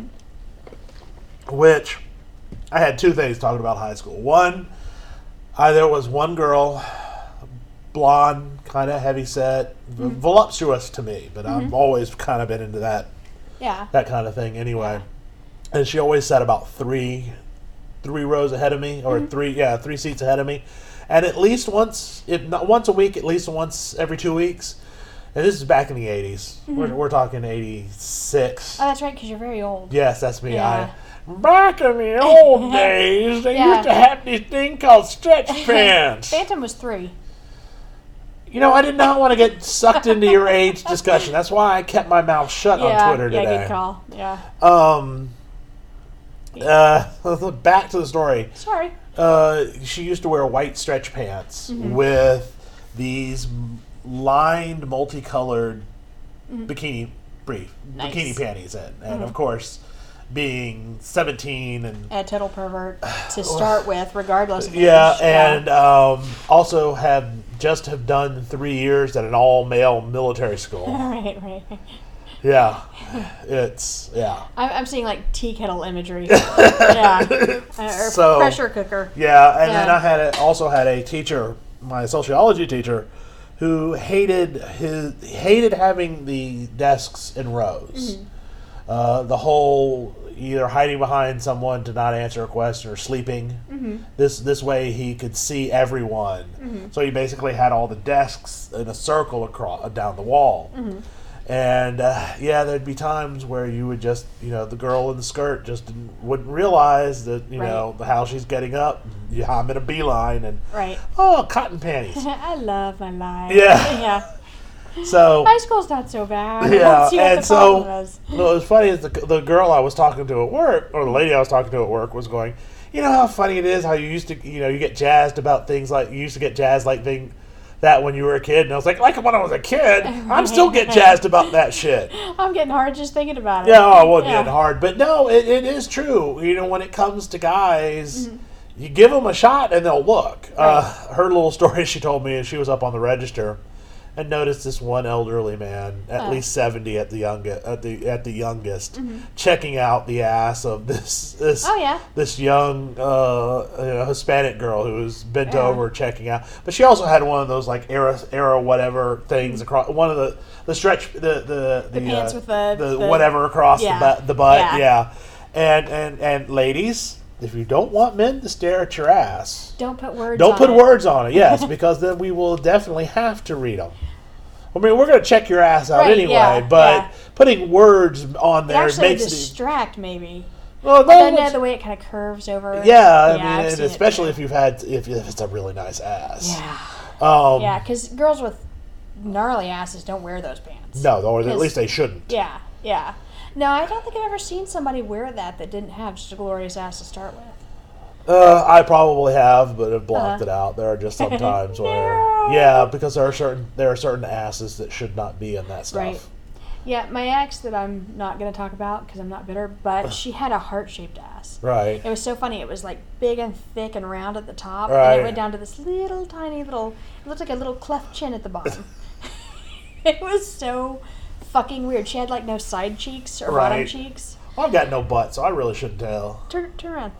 which I had two things talking about high school. One, I, there was one girl, blonde, kind of heavy set, v- voluptuous to me, but I've always kind of been into that Yeah. that kind of thing anyway. And she always sat about three three rows ahead of me, or three yeah three seats ahead of me, and at least once, if not once a week, at least once every two weeks. And this is back in the eighties. We're, we're talking eighty-six. Oh, that's right, because you're very old. Yes, that's me. Yeah. I, back in the old days, they Yeah. used to have this thing called stretch pants. Phantom was three. You know, I did not want to get sucked into your age discussion. That's why I kept my mouth shut Yeah. on Twitter yeah, today. good call. Yeah. Um, uh, back to the story. Sorry. Uh, she used to wear white stretch pants Mm-hmm. with these lined, multicolored bikini brief Nice. bikini panties in, and of course, being seventeen and A total pervert to start with, regardless of yeah, age. and um, also have just have done three years at an all male military school. right, right. Yeah, it's yeah. I'm, I'm seeing like tea kettle imagery. yeah. Uh, or So- pressure cooker. Yeah, and then Yeah. I had a, also had a teacher, my sociology teacher, who hated his hated having the desks in rows. Mm-hmm. Uh, the whole either hiding behind someone to not answer a question or sleeping. Mm-hmm. This this way he could see everyone. Mm-hmm. So he basically had all the desks in a circle across down the wall. Mm-hmm. And uh, yeah, there'd be times where you would just, you know, the girl in the skirt just didn't, wouldn't realize that, you Right. know, how she's getting up. You I'm in a beeline and, Right. oh, cotton panties. I love my life. Yeah. yeah. So, High school's not so bad. I yeah, don't see what and the problem so is. what was funny is the, the girl I was talking to at work, or the lady I was talking to at work, was going, you know how funny it is how you used to, you know, you get jazzed about things like, you used to get jazzed like thing, that when you were a kid. And I was like, like when I was a kid, I'm still get jazzed about that shit. I'm getting hard just thinking about it. Yeah, oh, it wasn't Yeah. getting hard. But no, it, it is true. You know, when it comes to guys, you give them a shot and they'll look. Uh, her little story she told me is she was up on the register and noticed this one elderly man, at Uh. least seventy at the youngest, at the at the youngest, Mm-hmm. checking out the ass of this this Oh, yeah. this young uh, you know, Hispanic girl who was bent Yeah. over checking out. But she also had one of those like era era whatever things across one of the the stretch the the the, The pants uh, with the- the the- whatever across yeah. the butt the butt Yeah. yeah. And, and and ladies, if you don't want men to stare at your ass, Don't put words don't on put it. words on it. Yes, because then we will definitely have to read them. I mean, we're going to check your ass out Right, anyway, yeah, but yeah. putting words on It there actually would makes it. distract, maybe. Well, And no, then uh, it's- the way it kind of curves over. yeah, I Yeah, I've mean, and seen it especially too. if you've had if, if it's a really nice ass. Yeah. Um, Yeah, because girls with gnarly asses don't wear those pants. No, or at 'Cause- least they shouldn't. Yeah, yeah. No, I don't think I've ever seen somebody wear that that didn't have just a glorious ass to start with. Uh, I probably have, but have blocked Uh-huh. it out. There are just some times where, No. yeah, because there are certain there are certain asses that should not be in that stuff. Right. Yeah, my ex that I'm not going to talk about because I'm not bitter, but she had a heart-shaped ass. Right. It was so funny. It was like big and thick and round at the top, and Right. it went down to this little tiny little. It looked like a little cleft chin at the bottom. It was so fucking weird. She had like no side cheeks or bottom Right. cheeks. Well, I've got no butt, so I really shouldn't tell. Turn, turn around.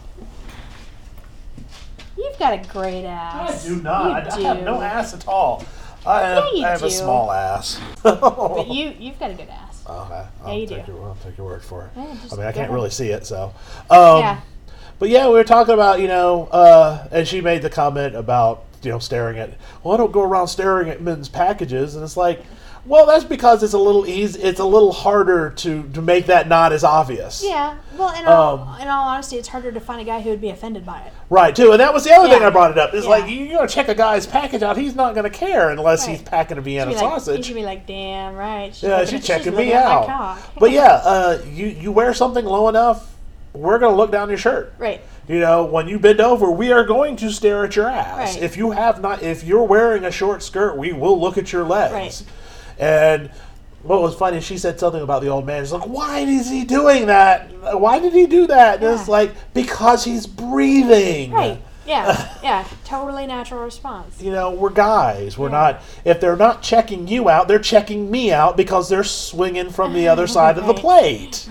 You've got a great ass. I do not. I, You I have do. no ass at all. I have, Yeah, you I have a do. small ass. But you, you've got a good ass. Okay, I'll, Yeah, you take do. Your, I'll take your word for it. Yeah, just I mean, I go can't ahead. really see it, so. Um, Yeah. But yeah, we were talking about, you know, uh, and she made the comment about, you know, staring at, well, I don't go around staring at men's packages. And it's like, well, that's because it's a little easy, it's a little harder to, to make that not as obvious. Yeah. Well, in all, Um, in all honesty, it's harder to find a guy who would be offended by it. Right, too. And that was the other thing Yeah. I brought it up. It's Yeah. like, you, you gotta check a guy's package out. He's not going to care unless he's Right. packing a Vienna She'd be like, you sausage. should be like, damn right. She's Yeah, looking she's at- checking looking me at my out. cock. But yeah, uh, you you wear something low enough, we're gonna look down your shirt. Right. You know, when you bend over, we are going to stare at your ass. Right. If you have not, if you're wearing a short skirt, we will look at your legs. Right. And what was funny, she said something about the old man. She's like, "Why is he doing that? Why did he do that?" And it's Yeah. like, because he's breathing. Right. Yeah. Yeah. Totally natural response. You know, we're guys. We're Yeah. not. If they're not checking you out, they're checking me out because they're swinging from the other side of the Right. plate.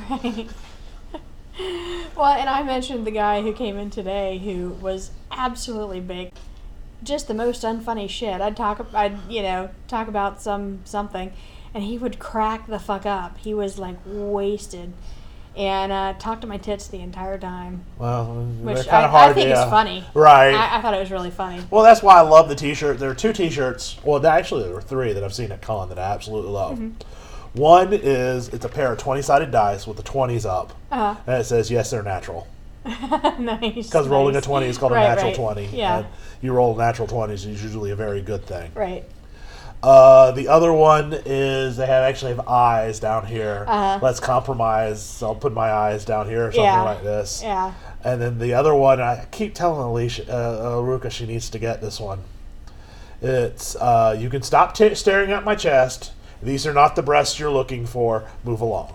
Well, and I mentioned the guy who came in today who was absolutely baked. Just the most unfunny shit. I'd talk, I'd you know talk about some something, and he would crack the fuck up. He was like wasted, and uh, talked to my tits the entire time, Well, they're which kind I, of hard I think to, is uh, funny. Right. I, I thought it was really funny. Well, that's why I love the T-shirt. There are two T-shirts. Well, actually, there were three that I've seen at con that I absolutely love. Mm-hmm. One is it's a pair of twenty-sided dice with the twenties up, Uh, and it says, "Yes, they're natural." nice. Because rolling a nice. twenty is called Right, a natural right. twenty. Yeah. And you roll natural twenties is usually a very good thing. Right. Uh, the other one is they have actually have eyes down here. Uh-huh. Let's compromise. I'll put my eyes down here or something Yeah. like this. Yeah. And then the other one, I keep telling Alicia, uh, uh, Ruka she needs to get this one. It's, uh, you can stop t- staring at my chest. These are not the breasts you're looking for. Move along.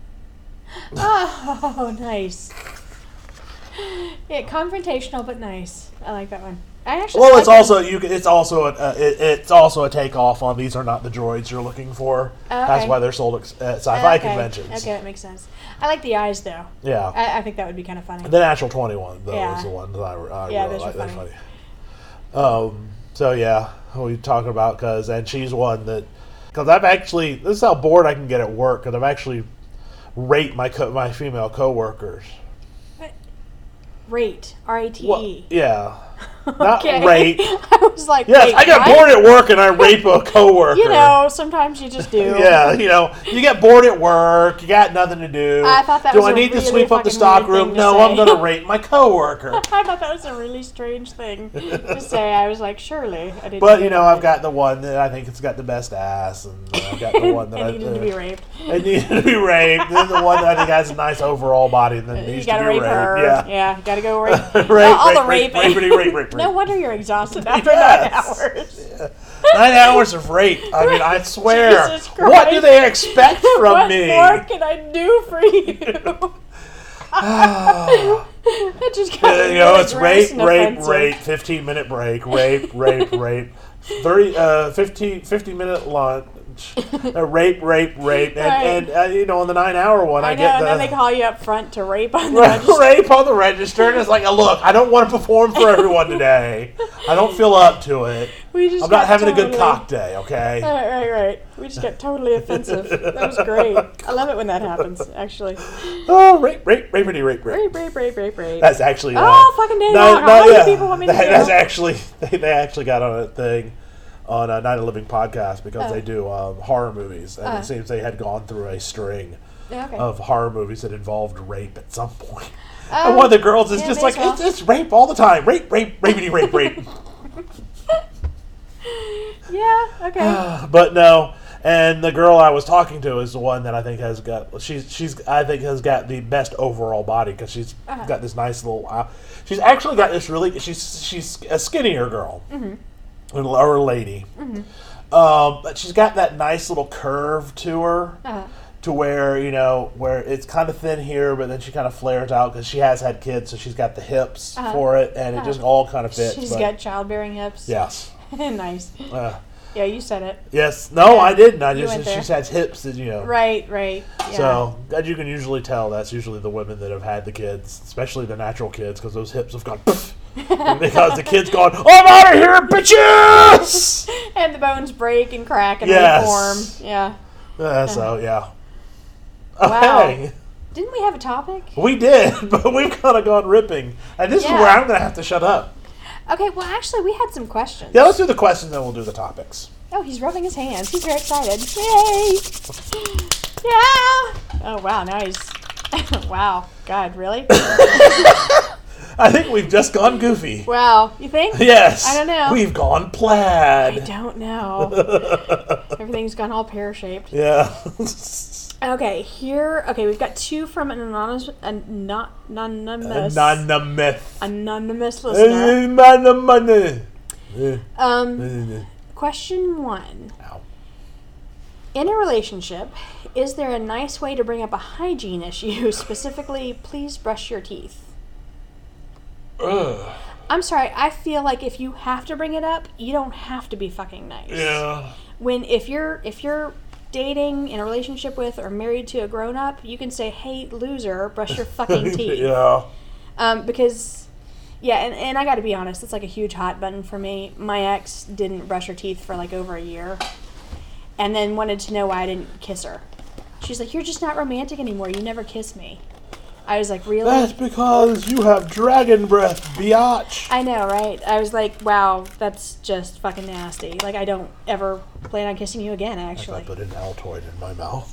Oh, nice. Yeah, confrontational but nice. I like that one. I actually. Well, like it's it. also you. Can, it's also a, uh, it, it's also a takeoff on these are not the droids you're looking for. Oh, That's okay. why they're sold at uh, sci-fi okay. conventions. Okay, that makes sense. I like the eyes though. Yeah. I, I think that would be kind of funny. The natural twenty-one, though, Yeah. is the one that I, I Yeah, really those are like. They're funny. funny. Um, so, yeah, we talking about, because, and she's one that, because I've actually, this is how bored I can get at work, because I've actually rate my co- my female coworkers. Rate. R A T Well, E. yeah. Not Okay. rate. I was like, Yes, wait, I get what? bored at work and I rape a coworker. You know, sometimes you just do. Yeah, you know, you get bored at work, you got nothing to do. I thought that do was I a need to really sweep up the fucking stock weird room? thing to No, say. I'm going to rate my coworker. I thought that was a really strange thing to say. I was like, surely. I didn't But do you know, that. I've got the one that I think it's got the best ass, and uh, I've got the one that and I needed to be raped. It needed to be raped. Then the one that I think has a nice overall body and then You needs to gotta be rape raped. her. Yeah. Yeah, you gotta go rape. Rape, all, all the rape, raping. rape, rape, rape, rape, No rape. wonder you're exhausted after Yes. nine hours. Nine hours of rape. I mean, I swear. Jesus What do Christ. they expect from what me? more can I do for you? That just got Uh, you know, really it's gross rape, and rape, offensive. rape. Fifteen minute break. Rape, rape, rape. thirty, uh, fifty, fifty minute lunch. Uh, rape, rape, rape, and, Right. and uh, you know, on the nine hour one, I, I know, get and the then they call you up front to rape on the register. rape on the register, and it's like, look, I don't want to perform for everyone today. I don't feel up to it. We just I'm not got having totally, a good cock day, okay? Right, right, right. We just got totally offensive. That was great. I love it when that happens, actually. Oh, rape, rape, rapity, rape, rape. Rape, rape, rape, rape, rape. That's actually. Oh, uh, fucking day no, long. no, How many yeah. people want me to That- do? That's actually they, they actually got on a thing on a Night of Living podcast because Oh. they do um, horror movies, and Oh. it seems they had gone through a string Yeah, okay. of horror movies that involved rape at some point. Oh, and one of the girls is yeah, just may like, as well. it's, it's rape all the time, rape, rape, rapity, rape, rape. Yeah, okay. But no. And the girl I was talking to is the one that I think has got she's she's I think has got the best overall body because she's Uh-huh. got this nice little. Uh, she's actually got this really she's she's a skinnier girl, Mm-hmm. or lady, Mm-hmm. um, but she's got that nice little curve to her. Uh-huh. To where, you know, where it's kind of thin here, but then she kind of flares out because she has had kids, so she's got the hips Uh-huh. for it, and it just all kind of fits. She's but- got childbearing hips. yes. Nice. Uh, Yeah, you said it. yes. No, Yeah, I didn't. I you just, went she there. just has hips that, you know. Right, right. Yeah. So, as you can usually tell, that's usually the women that have had the kids, especially the natural kids, because those hips have gone poof. Because the kid's going, oh, I'm out of here, bitches! And the bones break and crack and Yes. reform. Yeah. Uh, so, yeah. Wow. Okay. Didn't we have a topic? We did, but we've kind of gone ripping. And this Yeah. is where I'm going to have to shut up. Okay, well, actually, we had some questions. Yeah, let's do the questions, then we'll do the topics. Oh, he's rubbing his hands. He's very excited. Yay! Yeah! Oh, wow, now he's... wow. God, really? I think we've just gone goofy. Wow. You think? Yes. I don't know. We've gone I plaid. don't know. Everything's gone all pear-shaped. Yeah. Okay, here... Okay, we've got two from an anonymous... An, not, anonymous... Anonymous. anonymous listener. Anonymous. Um, question one. Ow. In a relationship, is there a nice way to bring up a hygiene issue? Specifically, please brush your teeth. Ugh. I'm sorry, I feel like if you have to bring it up, you don't have to be fucking nice. Yeah. When if you're if you're dating in a relationship with or married to a grown up, you can say, "Hey, loser, brush your fucking teeth." Yeah. Um, because yeah, and, and I got to be honest, it's like a huge hot button for me. My ex didn't brush her teeth for like over a year, and then wanted to know why I didn't kiss her. She's like, "You're just not romantic anymore. You never kiss me." I was like, "Really?" That's because you have dragon breath, biatch. I know, right? I was like, "Wow, that's just fucking nasty." Like, I don't ever plan on kissing you again. I Actually, put an Altoid in my mouth.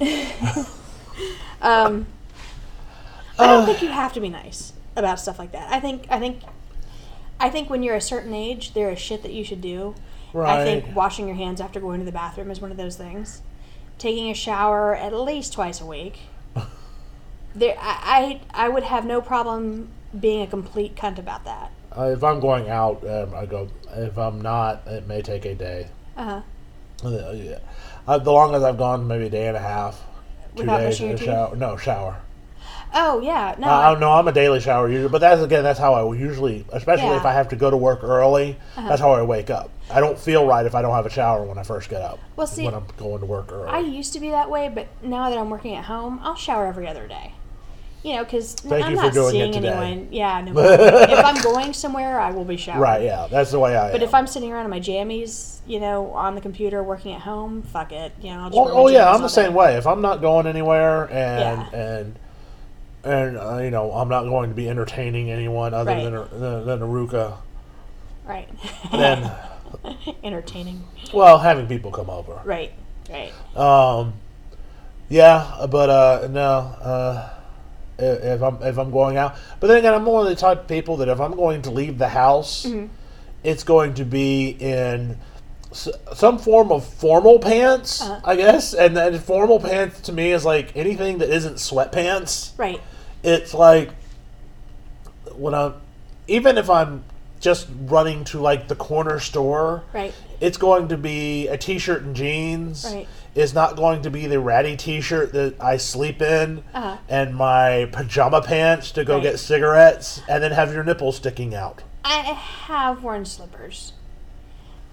um, I don't Uh. think you have to be nice about stuff like that. I think, I think, I think when you're a certain age, there is shit that you should do. Right. I think washing your hands after going to the bathroom is one of those things. Taking a shower at least twice a week. There, I, I, I would have no problem being a complete cunt about that. Uh, if I'm going out, um, I go. If I'm not, it may take a day. Uh huh. Uh, yeah. Uh, the longest I've gone, maybe a day and a half. Two Without days brushing in your a teeth? shower. No, shower. Oh yeah, no. Uh, I- I, no, I'm a daily shower usually, but that's again, that's how I usually, especially Yeah. if I have to go to work early. Uh-huh. That's how I wake up. I don't feel right if I don't have a shower when I first get up. Well, see, when I'm going to work early. I used to be that way, but now that I'm working at home, I'll shower every other day. You know, because Thank I'm you for not doing it seeing today. anyone. Yeah, no. problem. If I'm going somewhere, I will be showering. Right? Yeah, that's the way I. But am. if I'm sitting around in my jammies, you know, on the computer working at home, fuck it. You know, I'll just Well, wear my oh yeah, jammies I'm all the day. same way. If I'm not going anywhere and Yeah. and and uh, you know, I'm not going to be entertaining anyone other Right. than than, than Aruka, Right. then Entertaining. well, having people come over. Right. Right. Um, yeah, but uh, no, uh, if if I'm if I'm going out, but then again, I'm one of the type of people that if I'm going to leave the house, Mm-hmm. it's going to be in s- some form of formal pants, Uh-huh. I guess. And then formal pants to me is like anything that isn't sweatpants. Right. It's like when I'm, even if I'm just running to like the corner store, Right. it's going to be a t-shirt and jeans. Right. It's not going to be the ratty t-shirt that I sleep in Uh-huh. and my pajama pants to go Right. get cigarettes and then have your nipples sticking out. I have worn slippers.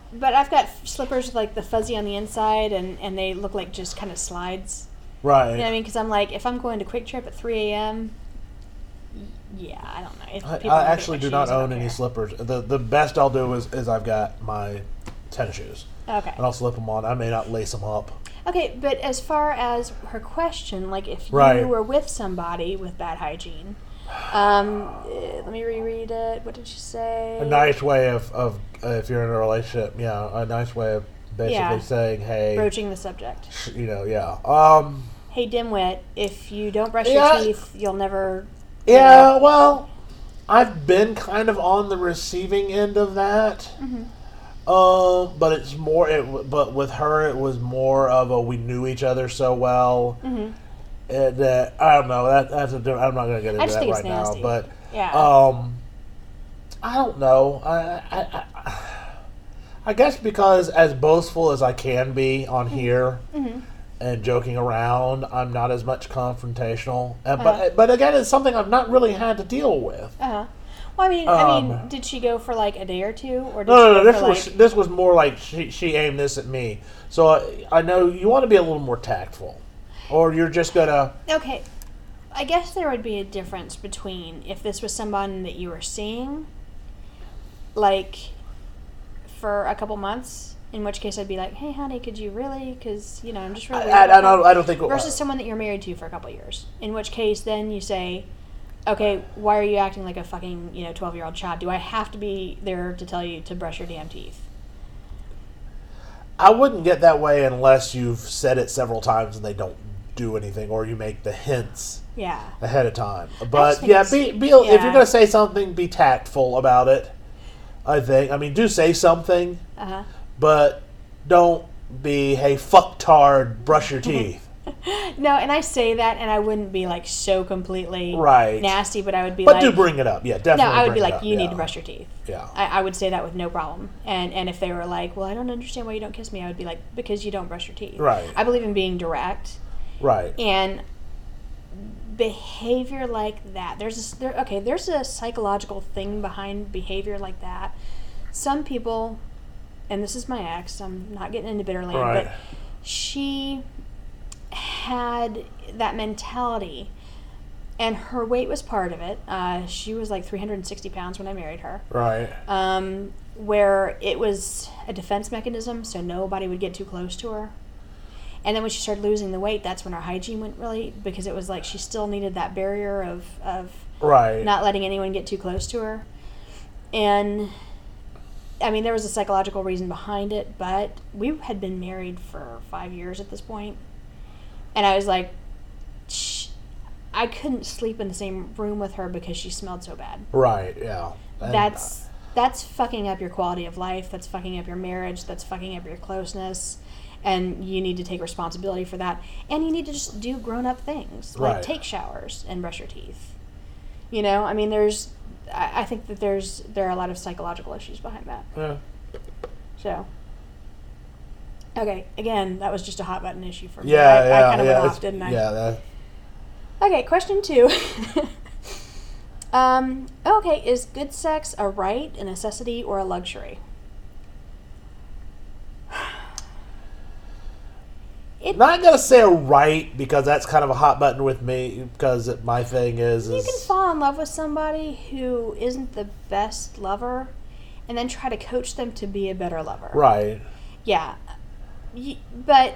but I've got slippers with like the fuzzy on the inside, and, and they look like just kind of slides. Right. You know what I mean? Because I'm like, if I'm going to Quick Trip at three a.m., yeah, I don't know. If I, people I look at actually my do shoes, not I don't own any care. slippers. The the best I'll do is, is I've got my tennis shoes. Okay. And I'll slip them on. I may not lace them up. Okay, but as far as her question, like if Right. you were with somebody with bad hygiene, um, eh, let me reread it. What did she say? A nice way of, of uh, if you're in a relationship, yeah, a nice way of basically Yeah. saying, hey, Broaching the subject. sh- you know, yeah. Um, Hey, dimwit, if you don't brush Yeah. your teeth, you'll never... yeah, well, I've been kind of on the receiving end of that. Mm-hmm. Um, but it's more. It, w- but with her, it was more of a we knew each other so well. Mm-hmm. uh, that I don't know. That that's a different. I'm not going to get into I just that think right it's now. nasty. But Yeah. um, I don't know. I, I I I guess because as boastful as I can be on here Mm-hmm. and joking around, I'm not as much confrontational. Uh, Uh-huh. But but again, it's something I've not really had to deal with. Uh-huh. Well, I mean, I mean, Um, did she go for like a day or two, or did No, she no, go no. This for was like? this was more like she she aimed this at me. So I, I know you want to be a little more tactful, or you're just gonna. Okay, I guess there would be a difference between if this was someone that you were seeing, like, for a couple months. In which case, I'd be like, "Hey, honey, could you really? Because you know, I'm just really." I, I, I don't. I don't think. Versus someone that you're married to for a couple years. In which case, then you say, okay, why are you acting like a fucking, you know, twelve-year-old child? Do I have to be there to tell you to brush your damn teeth? I wouldn't get that way unless you've said it several times and they don't do anything, or you make the hints Yeah. ahead of time. just But think yeah, it's- be, be if yeah. you're gonna say something, be tactful about it. I think. I mean, do say something, Uh-huh. but don't be, hey, fucktard, brush your teeth. No, and I say that, and I wouldn't be, like, so completely Right. nasty, but I would be But like... do bring it up. Yeah, No, definitely. I would bring be it like, up, you need yeah. to brush your teeth. Yeah. I, I would say that with no problem. And and if they were like, well, I don't understand why you don't kiss me, I would be like, because you don't brush your teeth. Right. I believe in being direct. Right. And behavior like that, there's a, there, okay, there's a psychological thing behind behavior like that. Some people, and this is my ex, I'm not getting into Bitterland, Right. but she had that mentality, and her weight was part of it. Uh, she was like three hundred sixty pounds when I married her. Right. Um, where it was a defense mechanism, so nobody would get too close to her. And then when she started losing the weight, that's when her hygiene went really, because it was like she still needed that barrier of, of Right. not letting anyone get too close to her. And, I mean, there was a psychological reason behind it, but we had been married for five years at this point. And I was like, shh, I couldn't sleep in the same room with her because she smelled so bad. Right. Yeah. And- That's that's fucking up your quality of life. That's fucking up your marriage. That's fucking up your closeness. And you need to take responsibility for that. And you need to just do grown-up things. Like Right. take showers and brush your teeth. You know, I mean, there's... I, I think that there's there are a lot of psychological issues behind that. Yeah. So... Okay, again, that was just a hot button issue for me. Yeah. I, yeah. I kind of yeah. went it's- off, didn't I? Yeah. That, Okay, question two. um, okay, is good sex a right, a necessity, or a luxury? It, Not gonna say a right because that's kind of a hot button with me because it, my thing is you is can fall in love with somebody who isn't the best lover and then try to coach them to be a better lover. right. Yeah. Y- But,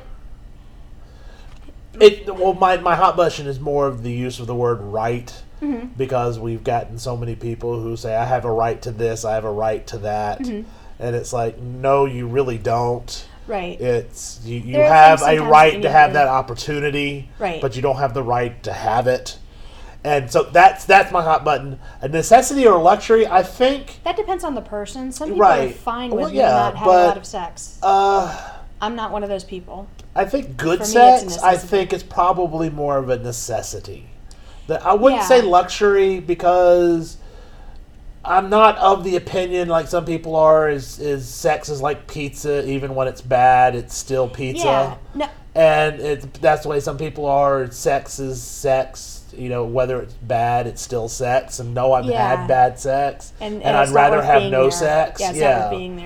It well my my hot button is more of the use of the word right mhm, because we've gotten so many people who say I have a right to this, I have a right to that, mhm, and it's like no, you really don't. right. It's you, you There are have things a sometimes right that to you have need that to- opportunity, Right. but you don't have the right to have it. And so that's that's my hot button. A necessity or a luxury, I think. That depends on the person. Some people are Right. fine with Well, yeah, not having a but- lot of sex. Uh, I'm not one of those people. I think good For me, it's a sex. I necessity. think it's probably more of a necessity. That I wouldn't Yeah. say luxury because I'm not of the opinion like some people are. Is is sex is like pizza? Even when it's bad, it's still pizza. Yeah. No. And it's that's the way some people are. Sex is sex. You know, whether it's bad, it's still sex. And no, I've Yeah. had bad sex, And, and it's I'd not rather worth have being no there. sex. Yeah, it's yeah. not worth being there.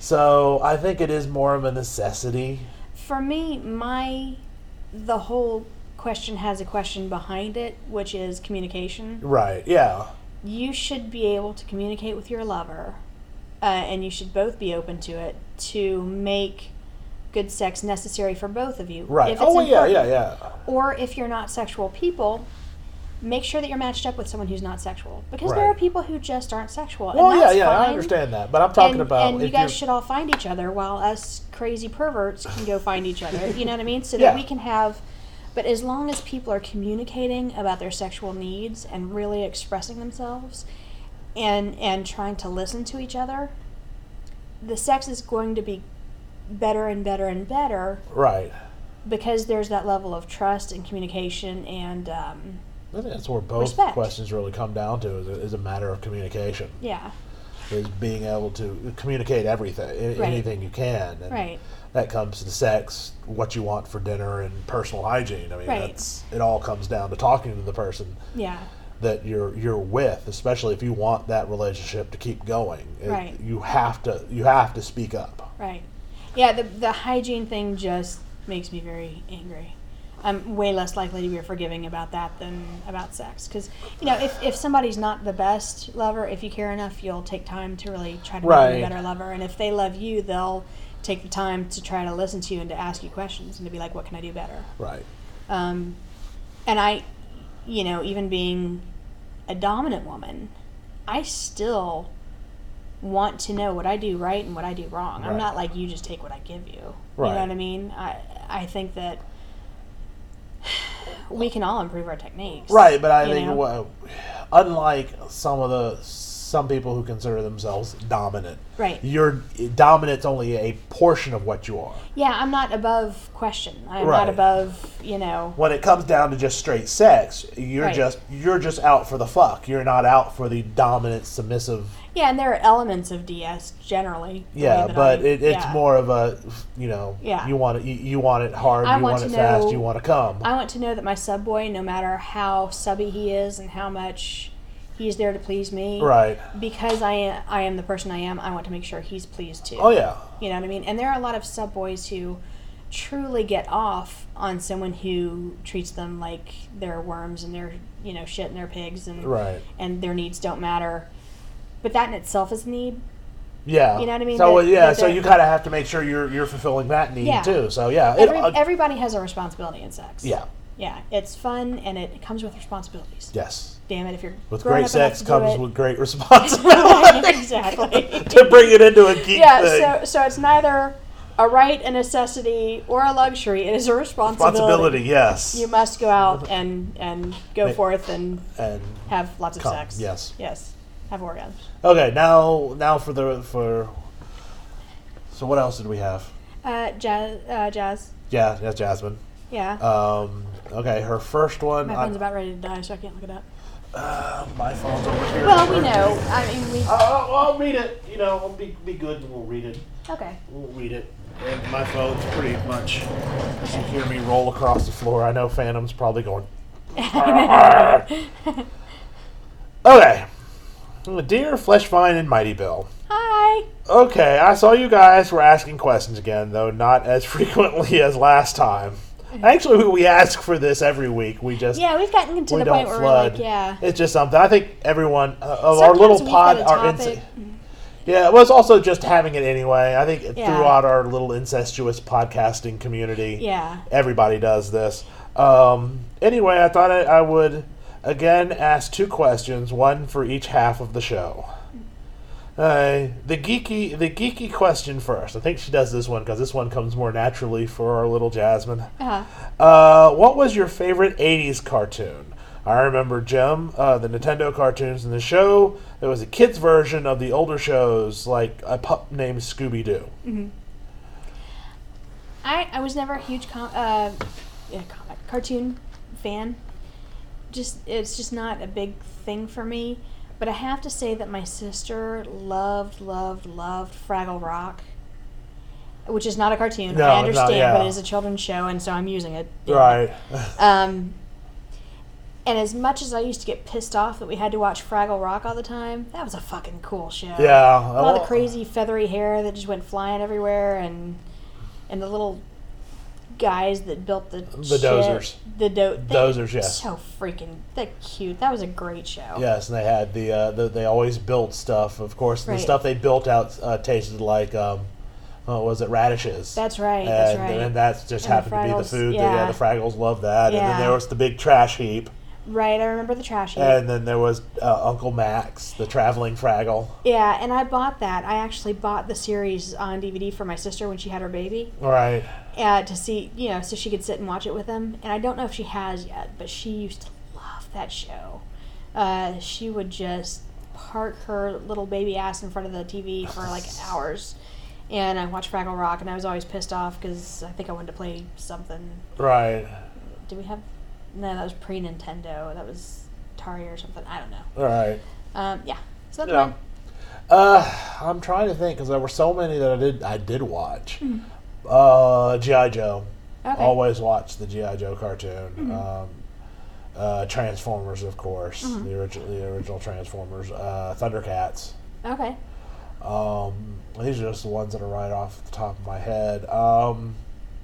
So I think it is more of a necessity. For me, my the whole question has a question behind it, which is communication. Right, yeah. You should be able to communicate with your lover, uh, and you should both be open to it to make good sex necessary for both of you. Right. If it's Oh, yeah, important. yeah, yeah. Or if you're not sexual people, make sure that you're matched up with someone who's not sexual. Because there Right. are people who just aren't sexual. Well, and yeah, that's yeah, I fine. understand that. But I'm talking and, about... And you if guys you're- should all find each other while us crazy perverts can go find each other. You know what I mean? So Yeah. that we can have... But as long as people are communicating about their sexual needs and really expressing themselves and and trying to listen to each other, the sex is going to be better and better and better Right. because there's that level of trust and communication and... Um, I think that's where both Respect. questions really come down to is a, is a matter of communication. yeah. Is being able to communicate everything, a- Right. anything you can. And Right. that comes to sex, what you want for dinner, and personal hygiene. I mean, Right. that's it all comes down to talking to the person Yeah. that you're you're with, especially if you want that relationship to keep going. It- Right. You have to you have to speak up. Right. Yeah, the the hygiene thing just makes me very angry. I'm way less likely to be forgiving about that than about sex. Because, you know, if, if somebody's not the best lover, if you care enough, you'll take time to really try to make Right. them a better lover. And if they love you, they'll take the time to try to listen to you and to ask you questions and to be like, what can I do better? Right. Um, and I, you know, even being a dominant woman, I still want to know what I do right and what I do wrong. I'm Right. not like, you just take what I give you. Right. You know what I mean? I I think that we can all improve our techniques. Right, but I you think know? what, unlike some of the some people who consider themselves dominant, Right. Your dominant's only a portion of what you are. Yeah, I'm not above question. I'm Right. not above, you know. When it comes down to just straight sex, you're Right. just you're just out for the fuck. You're not out for the dominant, submissive. Yeah, and there are elements of D S generally. the way Yeah, that but I- it, it's yeah. more of a, you know, Yeah. you want it, you, you want it hard, I you want want, to it fast, know- you want to come. I want to know that my subboy, no matter how subby he is and how much he's there to please me, Right. because I am, I am the person I am, I want to make sure he's pleased too. Oh yeah. You know what I mean? And there are a lot of subboys who truly get off on someone who treats them like they're worms and they're, you know, shit and they're pigs and Right. and their needs don't matter. But that in itself is a need. Yeah. You know what I mean? So That- yeah, that so they're- you kind of have to make sure you're you're fulfilling that need Yeah. too. So yeah. It- Every, uh, everybody has a responsibility in sex. yeah. Yeah, it's fun and it comes with responsibilities. Yes. Damn it, if you're With grown great up enough sex to do comes it- with great responsibility. exactly. To bring it into a geek Yeah, thing. so so it's neither a right, a necessity, or a luxury. It is a responsibility. Responsibility, yes. You must go out and and go Ma- forth and and have lots of come, sex. yes. Yes. Have orgasms. okay, now now for the for. So what else did we have? Uh, jazz. Uh, jazz. Yeah, that's Jasmine. Yeah. Um, okay, her first one. My I- phone's about ready to die, so I can't look it up. uh, my phone's over here. Well, we know. I mean, we. I'll, I'll read it. You know, I'll be be good and we'll read it. Okay. We'll read it. And my phone's pretty much. As you hear me roll across the floor, I know Phantom's probably going. Okay. Dear Fleshvine and Mighty Bill. Hi. Okay, I saw you guys were asking questions again, though not as frequently as last time. Actually, we, we ask for this every week. We just Yeah, we've gotten to we the don't point where flood. we're like, yeah. It's just something. I think everyone uh, of our Sometimes little we've pod got a are topic. yeah. It was also just having it anyway. I think Yeah. throughout our little incestuous podcasting community, Yeah. everybody does this. Um, anyway, I thought I, I would again ask two questions, one for each half of the show. Uh, the geeky, the geeky question first. I think she does this one because this one comes more naturally for our little Jasmine. Uh-huh. Uh, what was your favorite eighties cartoon? I remember Gem, uh, the Nintendo cartoons in the show. There was a kid's version of the older shows, like a pup named Scooby-Doo. Mm-hmm. I I was never a huge com- uh, yeah, comic cartoon fan. Just it's just not a big thing for me. But I have to say that my sister loved, loved, loved Fraggle Rock, which is not a cartoon. No, I it's not, understand, yeah. but it is a children's show, and so I'm using it. Right. Um, And as much as I used to get pissed off that we had to watch Fraggle Rock all the time, that was a fucking cool show. Yeah. All the crazy feathery hair that just went flying everywhere, and and the little guys that built the The shit. dozers. The do- they- Dozers, yes. So freaking, they're cute. That was a great show. Yes, and they had the, uh, the they always built stuff. Of course, Right. the stuff they built out uh, tasted like um, what was it, radishes? That's right. And, That's right. and that just And happened the to be the Fraggles, food. that- yeah. Yeah, the Fraggles loved that. And then Yeah. there was the big trash heap. Right. I remember the trash heap. And then there was uh, Uncle Max, the traveling Fraggle. Yeah, and I bought that. I actually bought the series on D V D for my sister when she had her baby. Right. Uh, to see, you know, so she could sit and watch it with them. And I don't know if she has yet, but she used to love that show. Uh, she would just park her little baby ass in front of the T V for like hours. And I watched Fraggle Rock, and I was always pissed off because I think I wanted to play something. Right. Did we have? No, that was pre-Nintendo. That was Atari or something. I don't know. Right. Um, yeah. So that's Yeah. mine. Uh, I'm trying to think because there were so many that I did I did watch. Mm. Uh, G I. Joe. Okay. Always watched the G I. Joe cartoon. Mhm. Um, uh, Transformers, of course, Mhm. the original the original Transformers. Uh, Thundercats. Okay. Um, these are just the ones that are right off the top of my head. Um,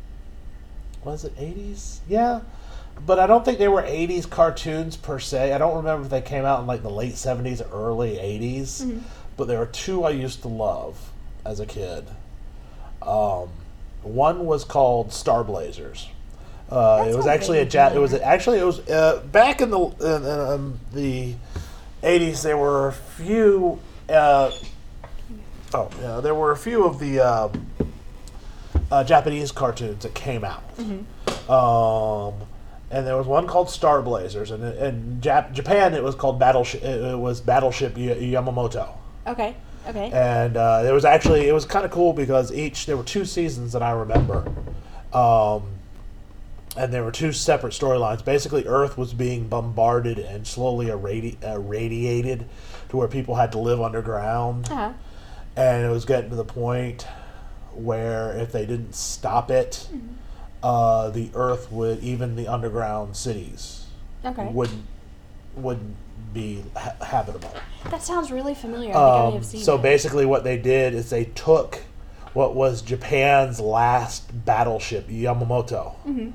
was it eighties? Yeah. But I don't think they were eighties cartoons per se. I don't remember if they came out in like the late seventies or early eighties. Mhm. But there were two I used to love as a kid. Um, one was called Star Blazers. Uh, That it was sounds actually a vaguely ja- it was familiar. actually it was uh, back in the in, in, um, the eighties. There were a few. Uh, oh yeah, there were a few of the um, uh, Japanese cartoons that came out. Mm-hmm. Um, and there was one called Star Blazers, and in Jap- Japan it was called Battleship. It was Battleship y- Yamamoto. Okay. Okay. And uh, there was actually it was kind of cool because each there were two seasons that I remember, um, and there were two separate storylines. Basically, Earth was being bombarded and slowly irradi- irradiated to where people had to live underground, Uh-huh. and it was getting to the point where if they didn't stop it, Mm-hmm. uh, the Earth would even the underground cities Okay. wouldn't wouldn't be ha- habitable. That sounds really familiar. I think I may Um, have seen so it. basically, what they did is they took what was Japan's last battleship, Yamamoto, Mhm.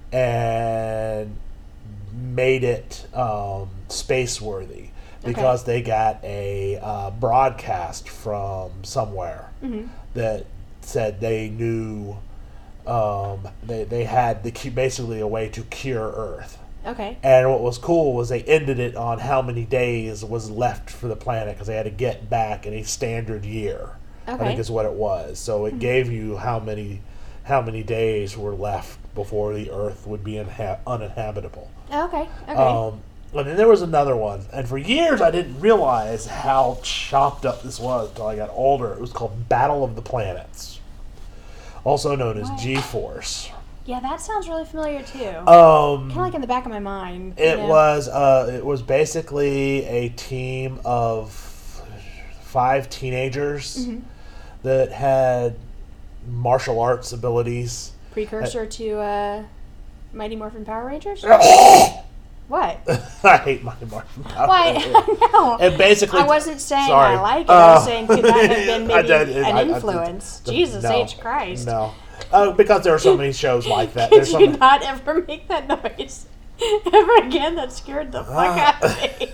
and made it um, space worthy because they got a uh, broadcast from somewhere Mhm. that said they knew um, they they had the cu- basically a way to cure Earth. Okay. And what was cool was they ended it on how many days was left for the planet because they had to get back in a standard year. I Okay. think is what it was. So it gave you how many how many days were left before the Earth would be inha- uninhabitable. Okay. Okay. Um, and then there was another one, and for years I didn't realize how chopped up this was until I got older. It was called Battle of the Planets, also known as What? G-Force. yeah, that sounds really familiar too. Um, kind of like in the back of my mind. you It know? was uh, it was basically a team of five teenagers Mhm. that had martial arts abilities. precursor to uh, Mighty Morphin Power Rangers. I What? hate my Morphin Power Why? Rangers. no. And basically, I wasn't saying sorry. I like it. I was Uh, saying could that have been I maybe did- an I- I did- influence? the- Jesus no. H Christ! no, uh, because there are so many shows like that. Could There's you some, not ever make that noise ever again? That scared the fuck Ah. out of me.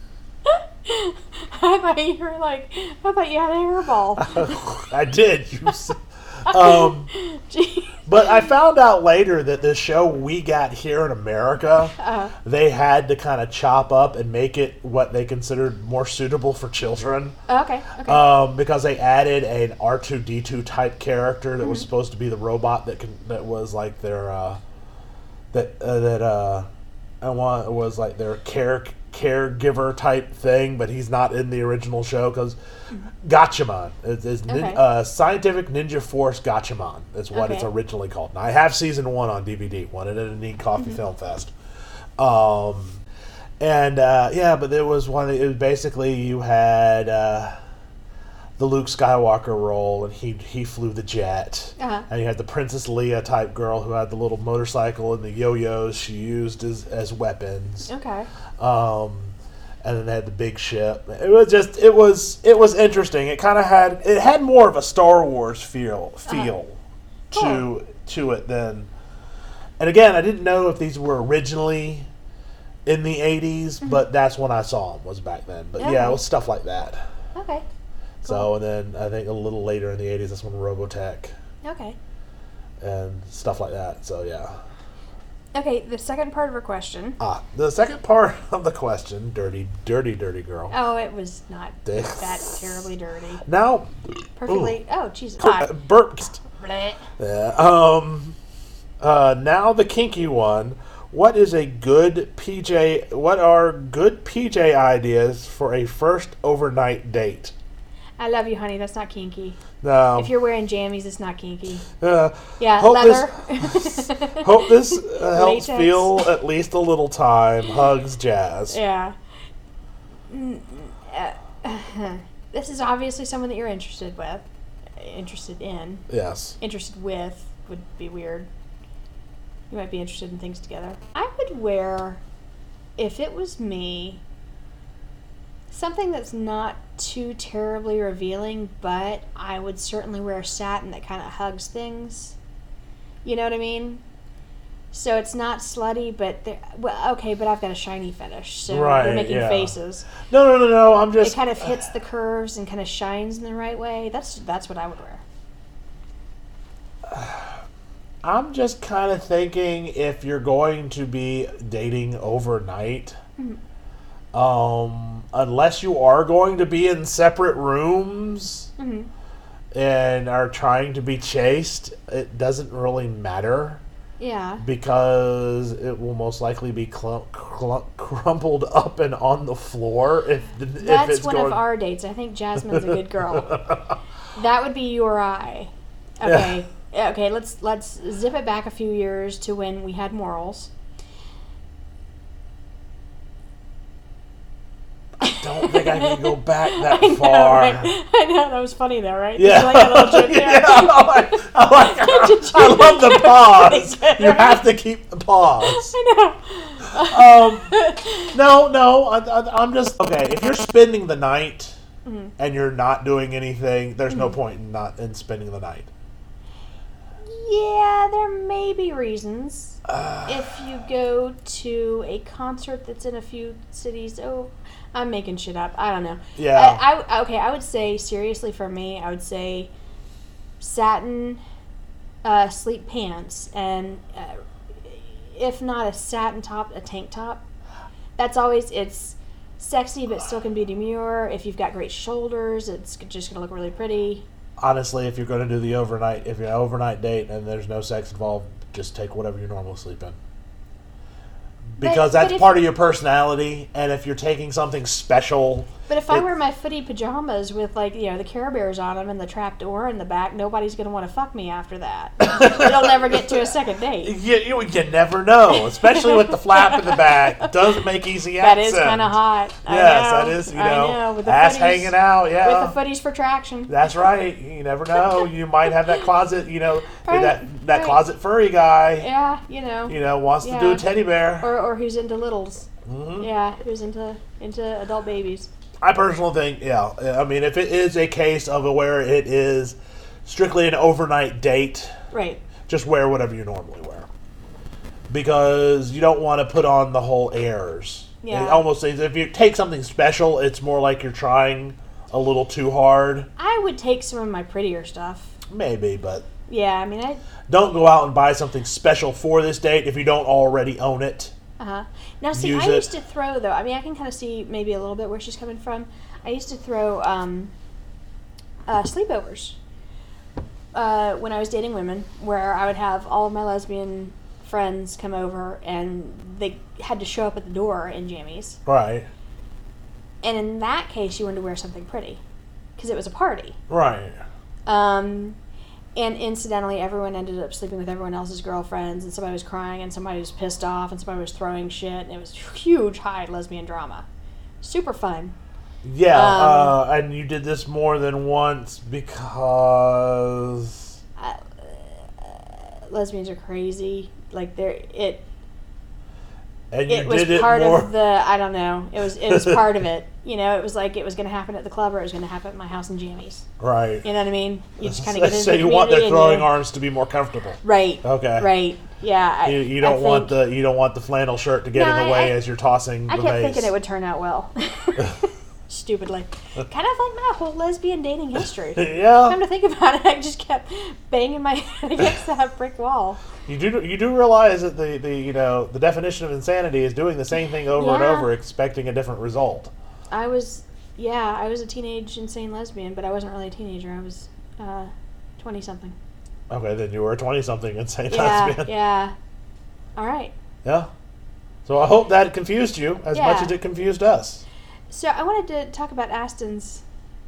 I thought you were like, I thought you had a hairball. I did. You, s- um, Gee. but I found out later that this show we got here in America, Uh, they had to kind of chop up and make it what they considered more suitable for children. okay. Okay. Um, because they added an R two D two type character that was Mm-hmm. supposed to be the robot that can, that was like their uh, that uh, that uh, I want was like their care caregiver type thing, but he's not in the original show because Gatchaman is, is nin- Okay. uh, Scientific Ninja Force Gatchaman is what it's Okay. originally called. And I have season one on D V D. Won it at a Neat Coffee Mm-hmm. Film Fest. Um, and uh, yeah, but there was one. It was basically you had. Uh, the Luke Skywalker role, and he he flew the jet. Uh-huh. And you had the Princess Leia type girl who had the little motorcycle and the yo-yos she used as as weapons. Okay. Um, and then they had the big ship. It was just it was it was interesting. It kind of had it had more of a Star Wars feel feel Uh-huh. Cool. to to it than. And again, I didn't know if these were originally in the eighties, Mm-hmm. but that's when I saw them, was back then. But yeah, Okay. it was stuff like that. Okay. So, and then I think a little later in the eighties, that's when Robotech Okay. and stuff like that. So, yeah. Okay, the second part of her question. Ah, the second part of the question, dirty, dirty, dirty girl. Oh, it was not Dick. that terribly dirty. Now, Perfectly. Oh, Jesus. uh, Ah, burped. bleh. Yeah. Um. Uh. Now the kinky one. What is a good P J? What are good P J ideas for a first overnight date? I love you, honey. That's not kinky. No. If you're wearing jammies, it's not kinky. Uh, Yeah, hope leather. This, hope this uh, helps Latex. feel at least a little time. Hugs, Jazz. Yeah. Mm, uh, This is obviously someone that you're interested with. Interested in. Yes. Interested with would be weird. You might be interested in things together. I would wear, if it was me, something that's not too terribly revealing, but I would certainly wear satin that kind of hugs things. You know what I mean? So it's not slutty, but there- well, okay, but I've got a shiny fetish, so Right, we're making yeah. faces. No, no, no, no. I'm It just. kind of hits the curves and kind of shines in the right way. That's that's what I would wear. I'm just kind of thinking if you're going to be dating overnight, Mm-hmm. um, unless you are going to be in separate rooms Mm-hmm. and are trying to be chaste, it doesn't really matter. Yeah. Because it will most likely be clump, clump, crumpled up and on the floor if, the, if That's it's one going. of our dates. I think Jasmine's a good girl. That would be you or I. Okay. Okay, let's let's zip it back a few years to when we had morals. I don't think I can go back that I know, far. right? I know, that was funny though, right? Yeah, You like that little joke there? yeah, I like, I, like I love the pause. You have to keep the pause. I know. Um, no, no, I, I, I'm just okay. If you're spending the night Mm-hmm. and you're not doing anything, there's no point in not in spending the night. Yeah, there may be reasons. If you go to a concert that's in a few cities, oh, I'm making shit up. I don't know. Yeah. I, I okay. I would say seriously for me, I would say satin uh, sleep pants, and uh, if not a satin top, a tank top. That's always it's sexy, but still can be demure. If you've got great shoulders, it's just gonna look really pretty. Honestly, if you're going to do the overnight, if you're an overnight date and there's no sex involved, just take whatever you normally sleep in. Because but that's if- part of your personality, and if you're taking something special, But if I It- wear my footy pajamas with, like, you know, the Care Bears on them and the trap door in the back, nobody's going to want to fuck me after that. It'll never get to a second date. you, you, you never know. Especially with the flap in the back, doesn't make easy That accent. is kind of hot. I Yes, know. that is, you I know, know. With the ass footies- hanging out, yeah. With the footies for traction. That's right. You never know. You might have that closet, you know, Right, that that right. closet furry guy, Yeah, you know. you know, wants to do Yeah. a teddy bear. Or, or who's into littles. Mhm. Yeah, who's into into adult babies. I personally think, yeah. I mean, if it is a case of where it is strictly an overnight date, Right. just wear whatever you normally wear. Because you don't want to put on the whole airs. Yeah. It almost seems if you take something special, it's more like you're trying a little too hard. I would take some of my prettier stuff. Maybe, but Yeah, I mean, I... don't go out and buy something special for this date if you don't already own it. Uh-huh. Now, see, Use I it. used to throw, though. I mean, I can kind of see maybe a little bit where she's coming from. I used to throw um, uh, sleepovers uh, when I was dating women, where I would have all of my lesbian friends come over, and they had to show up at the door in jammies. Right. And in that case, you wanted to wear something pretty, because it was a party. Right. Um, and incidentally, everyone ended up sleeping with everyone else's girlfriends, and somebody was crying, and somebody was pissed off, and somebody was throwing shit, and it was huge high lesbian drama. Super fun. Yeah, Um, uh, and you did this more than once because uh, lesbians are crazy. Like they're it. and you It was did it part more. of the. I don't know. It was. It was part of it. You know, it was like it was going to happen at the club or it was going to happen at my house in jammies. Right. You know what I mean? You just kind of get into So the you want their community and throwing you- arms to be more comfortable. Right. Okay. Right. Yeah. I, You, you I don't want think- the you don't want the flannel shirt to get No, in the way I- as you're tossing I the kept vase. thinking it would turn out well. Stupidly. Kind of like my whole lesbian dating history. Yeah. Come to think about it, I just kept banging my head against that brick wall. You do you do realize that the, the you know the definition of insanity is doing the same thing over and Yeah. over, expecting a different result. I was, yeah, I was a teenage insane lesbian, but I wasn't really a teenager. I was uh, twenty-something. Okay, then you were a twenty-something insane Yeah, lesbian. yeah. All right. Yeah. So I hope that confused you as Yeah. much as it confused us. So I wanted to talk about Aston's.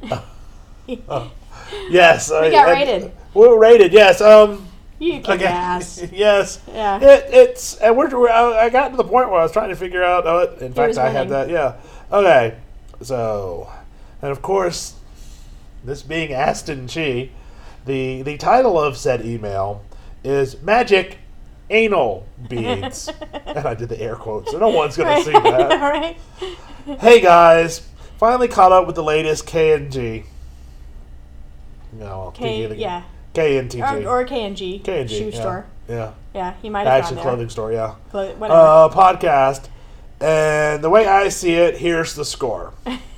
Yes. We got rated. We were rated. Yes. Um. You kick Okay. ass. Yes. Yeah. It, it's and we're, we're I I got to the point where I was trying to figure out. Oh, it, in fact, was I had winning. that. Yeah. Okay. So, and of course, this being Aston Chi, the the title of said email is Magic Anal Beads, and I did the air quotes, so no one's gonna Right. see that. All right. Hey guys, finally caught up with the latest K and G. No, K, yeah. K and T G. Or, or K and G. K and G. Shoe yeah. store. Yeah. Yeah, he might have Action gone there. clothing store, yeah. Clo- whatever. Uh, podcast. And the way I see it, here's the score.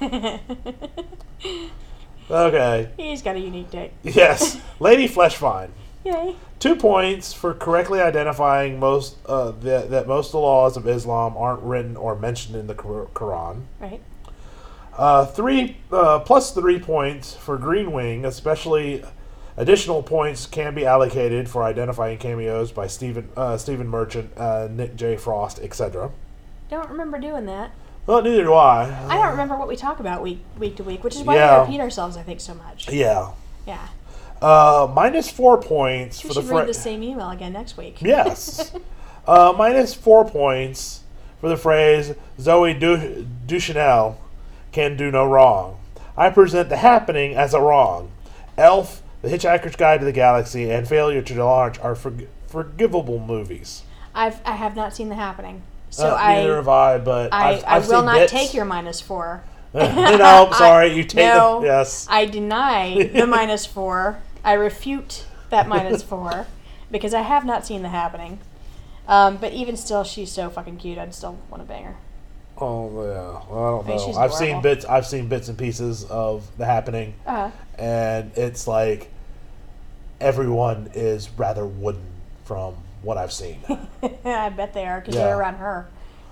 Okay. He's got a unique dick. Yes. Lady Fleshfine. Yay. Two points for correctly identifying most uh, that, that most of the laws of Islam aren't written or mentioned in the Qur- Quran. Right. Uh, three uh, plus three points for Green Wing, especially additional points can be allocated for identifying cameos by Stephen uh, Stephen Merchant, uh, Nick J. Frost, et cetera. Don't remember doing that. Well, neither do I. I don't remember what we talk about week week to week, which is why Yeah. we repeat ourselves, I think, so much. Yeah. Yeah. Uh, minus four points We for the should read fra- the same email again next week. Yes. uh, minus four points for the phrase Zoe du- Duchanel can do no wrong. I present The Happening as a wrong. Elf, The Hitchhiker's Guide to the Galaxy, and Failure to Launch are forg- forgivable movies. I've I have not seen The Happening, so Uh, I neither have I, but I, I've, I I've will seen not bits. take your minus four. No, sorry, you take no, them. Yes. I deny the minus four. I refute that minus four because I have not seen The Happening. Um, but even still, she's so fucking cute. I'd still want to bang her. Oh yeah, well, I don't I mean, know. she's I've seen adorable. bits. I've seen bits and pieces of The Happening, Uh, and it's like everyone is rather wooden from what I've seen. I bet they are because Yeah. they're around her.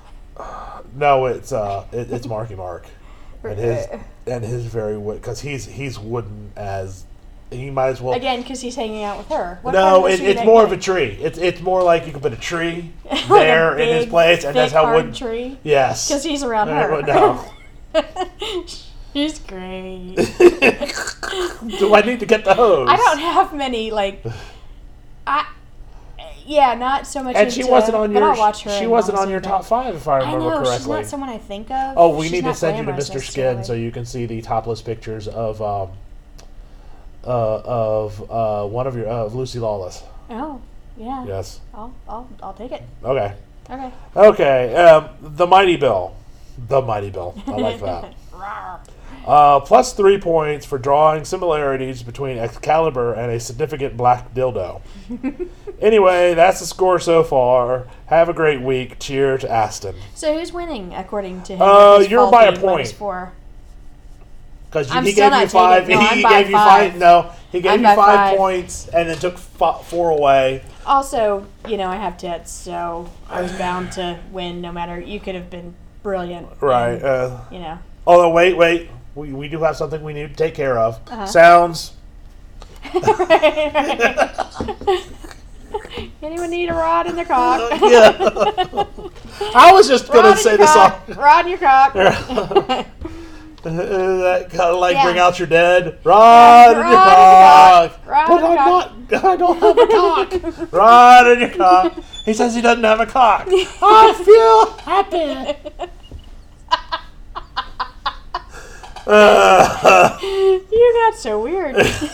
No, it's uh, it, it's Marky Mark, and his and his very wood because he's he's wooden as he might as well. Again, because he's hanging out with her. What part No, of the it, tree it's that more guy- of a tree. It's it's more like you can put a tree Like a there in his big, place, and that's thick, how hard wooden. tree. Yes. Because he's around Uh, her. No. She's great. Do I need to get the hose? I don't have many like. I. Yeah, not so much. And she into, wasn't on but your. I'll watch her She and wasn't I'll on see your her. top five, if I I remember know correctly. she's not someone I think of. Oh, we She's need to not send you to glamorous Mister Skin so necessarily. you can see the topless pictures of um, uh, of uh, one of your uh, of Lucy Lawless. Oh, yeah. Yes. I'll, I'll, I'll take it. Okay. Okay. Okay. Um, the Mighty Bill. The Mighty Bill. I like that. Rawr. Uh, plus three points for drawing similarities between Excalibur and a significant black dildo. Anyway, that's the score so far. Have a great week. Cheers, Aston. So who's winning according to him? Uh, with his you're by a faulty minus point. Four. Because I'm he still gave you not five. taking- no, he I'm by gave you five. five. No, he gave I'm you by five, five. points and then took f- four away. Also, you know, I have tits, so I was bound to win no matter. You could have been brilliant. Right. and, Uh, you know. although, wait, wait. We, we do have something we need to take care of. Uh-huh. Sounds. Anyone need a rod in their cock? Yeah. I was just Rod going in to say your the song. cock. Rod in your cock. that kind of like Yeah. bring out your dead. Rod in your Rod in cock. your cock. Rod But in your I'm cock. not. I don't have a cock. Rod in your cock. He says he doesn't have a cock. I feel happy. Uh, You got so weird.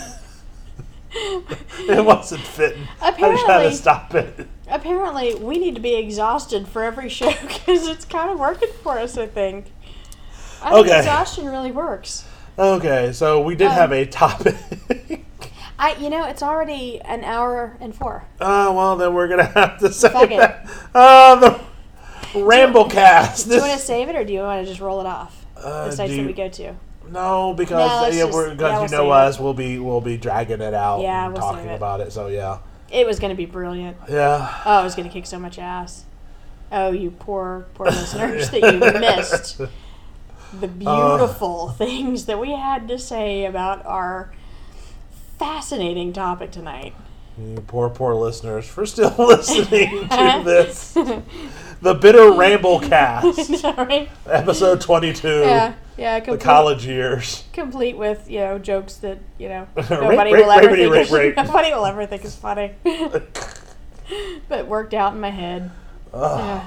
it wasn't fitting. I just had Apparently- to stop it. Apparently, we need to be exhausted for every show because it's kind of working for us, I think. I think Okay. exhaustion really works. Okay, so we did Um, have a topic. I, you know, it's already an hour and four. Oh, well, then we're going to have to say Fuck it. that. Uh, the Ramblecast. Do you want to save it or do you want to just roll it off? Uh, the sites do that you- we go to. No, because No, let's yeah, just- we're, because yeah, you we'll know save us, we'll be we'll be dragging it out Yeah, and we'll save talking it. about it. So yeah, It was going to be brilliant. yeah. Oh, I was going to kick so much ass. Oh, you poor, poor listeners that you missed the beautiful things that we had to say about our fascinating topic tonight. You poor, poor listeners for still listening to this. The Bitter Ramblecast, All right? episode twenty-two. Yeah, yeah. The Complete, college years. complete with you know jokes that you know Rape, nobody rape, will ever rapity, think rape, is, rape. nobody will ever think is funny, but worked out in my head. Yeah.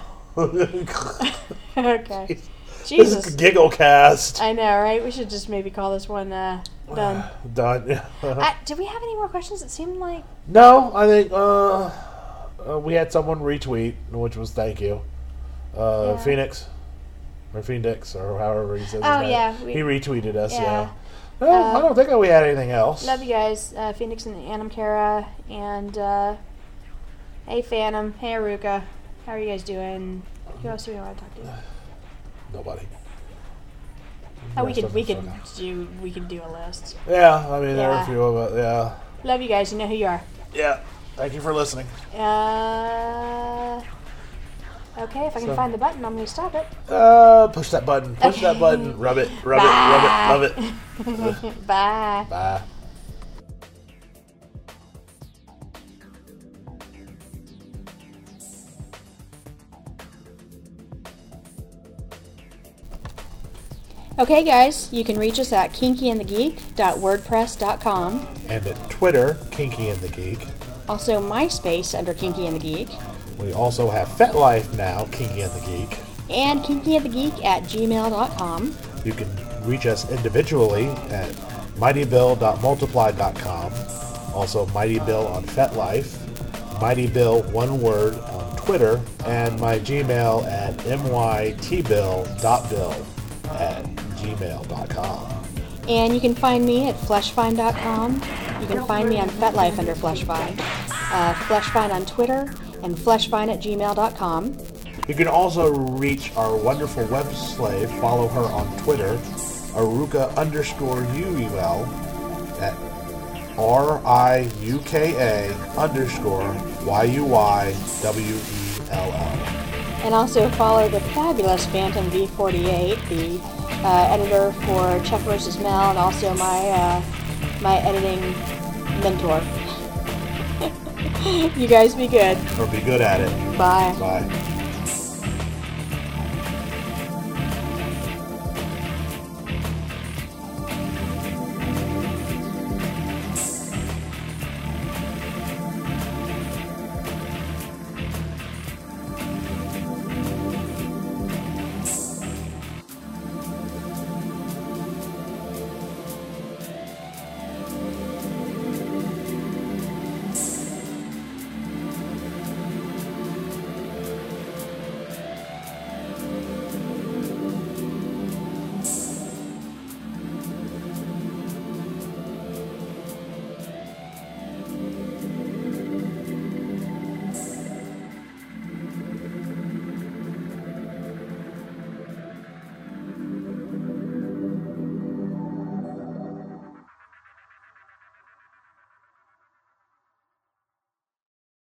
Okay. This Jesus. is Gigglecast. I know, right? We should just maybe call this one uh, done. Done. Yeah. Uh, did we have any more questions? It seemed like No, I think uh, uh, we had someone retweet, which was thank you. Uh, Yeah. Phoenix. Or Phoenix, or however he says his Oh, name. yeah, we- he retweeted us, yeah. yeah. No, Uh, I don't think we had anything else. love you guys, uh, Phoenix and Anam Kara, and uh, hey Phantom, hey Aruka, how are you guys doing? Who else do we want to talk to? Nobody. Oh, we Rest could of we them could suck. do we could do a list. Yeah, I mean, there are Yeah. a few of us, yeah. Love you guys. You know who you are. Yeah, thank you for listening. Uh, okay, if I can So- find the button, I'm gonna stop it. Uh, push that button, push that Okay. button, rub it, rub Bye. it, rub it, love it. Bye. Bye. Okay, guys, you can reach us at kinky and the geek dot wordpress dot com. And at Twitter, Kinky and the Geek. Also, MySpace under Kinky and the Geek. We also have FetLife now, Kinky and the Geek. And kinky and the geek at gmail dot com. You can reach us individually at mighty bill dot multiply dot com. Also, Mighty Bill on FetLife. Mighty Bill, one word, on Twitter. And my Gmail at mytbill dot bill at gmail dot com. And you can find me at fleshfind dot com. You can find me on FetLife under Fleshfind. Uh, Fleshfind on Twitter and fleshfind at gmail dot com. You can also reach our wonderful web slave, follow her on Twitter, Aruka underscore U U L at R I U K A underscore Y U Y W E L L. And also follow the fabulous Phantom V forty-eight, the uh, editor for Chuck versus. Mel, and also my uh, my editing mentor. You guys be good. Or be good at it. Bye. Bye.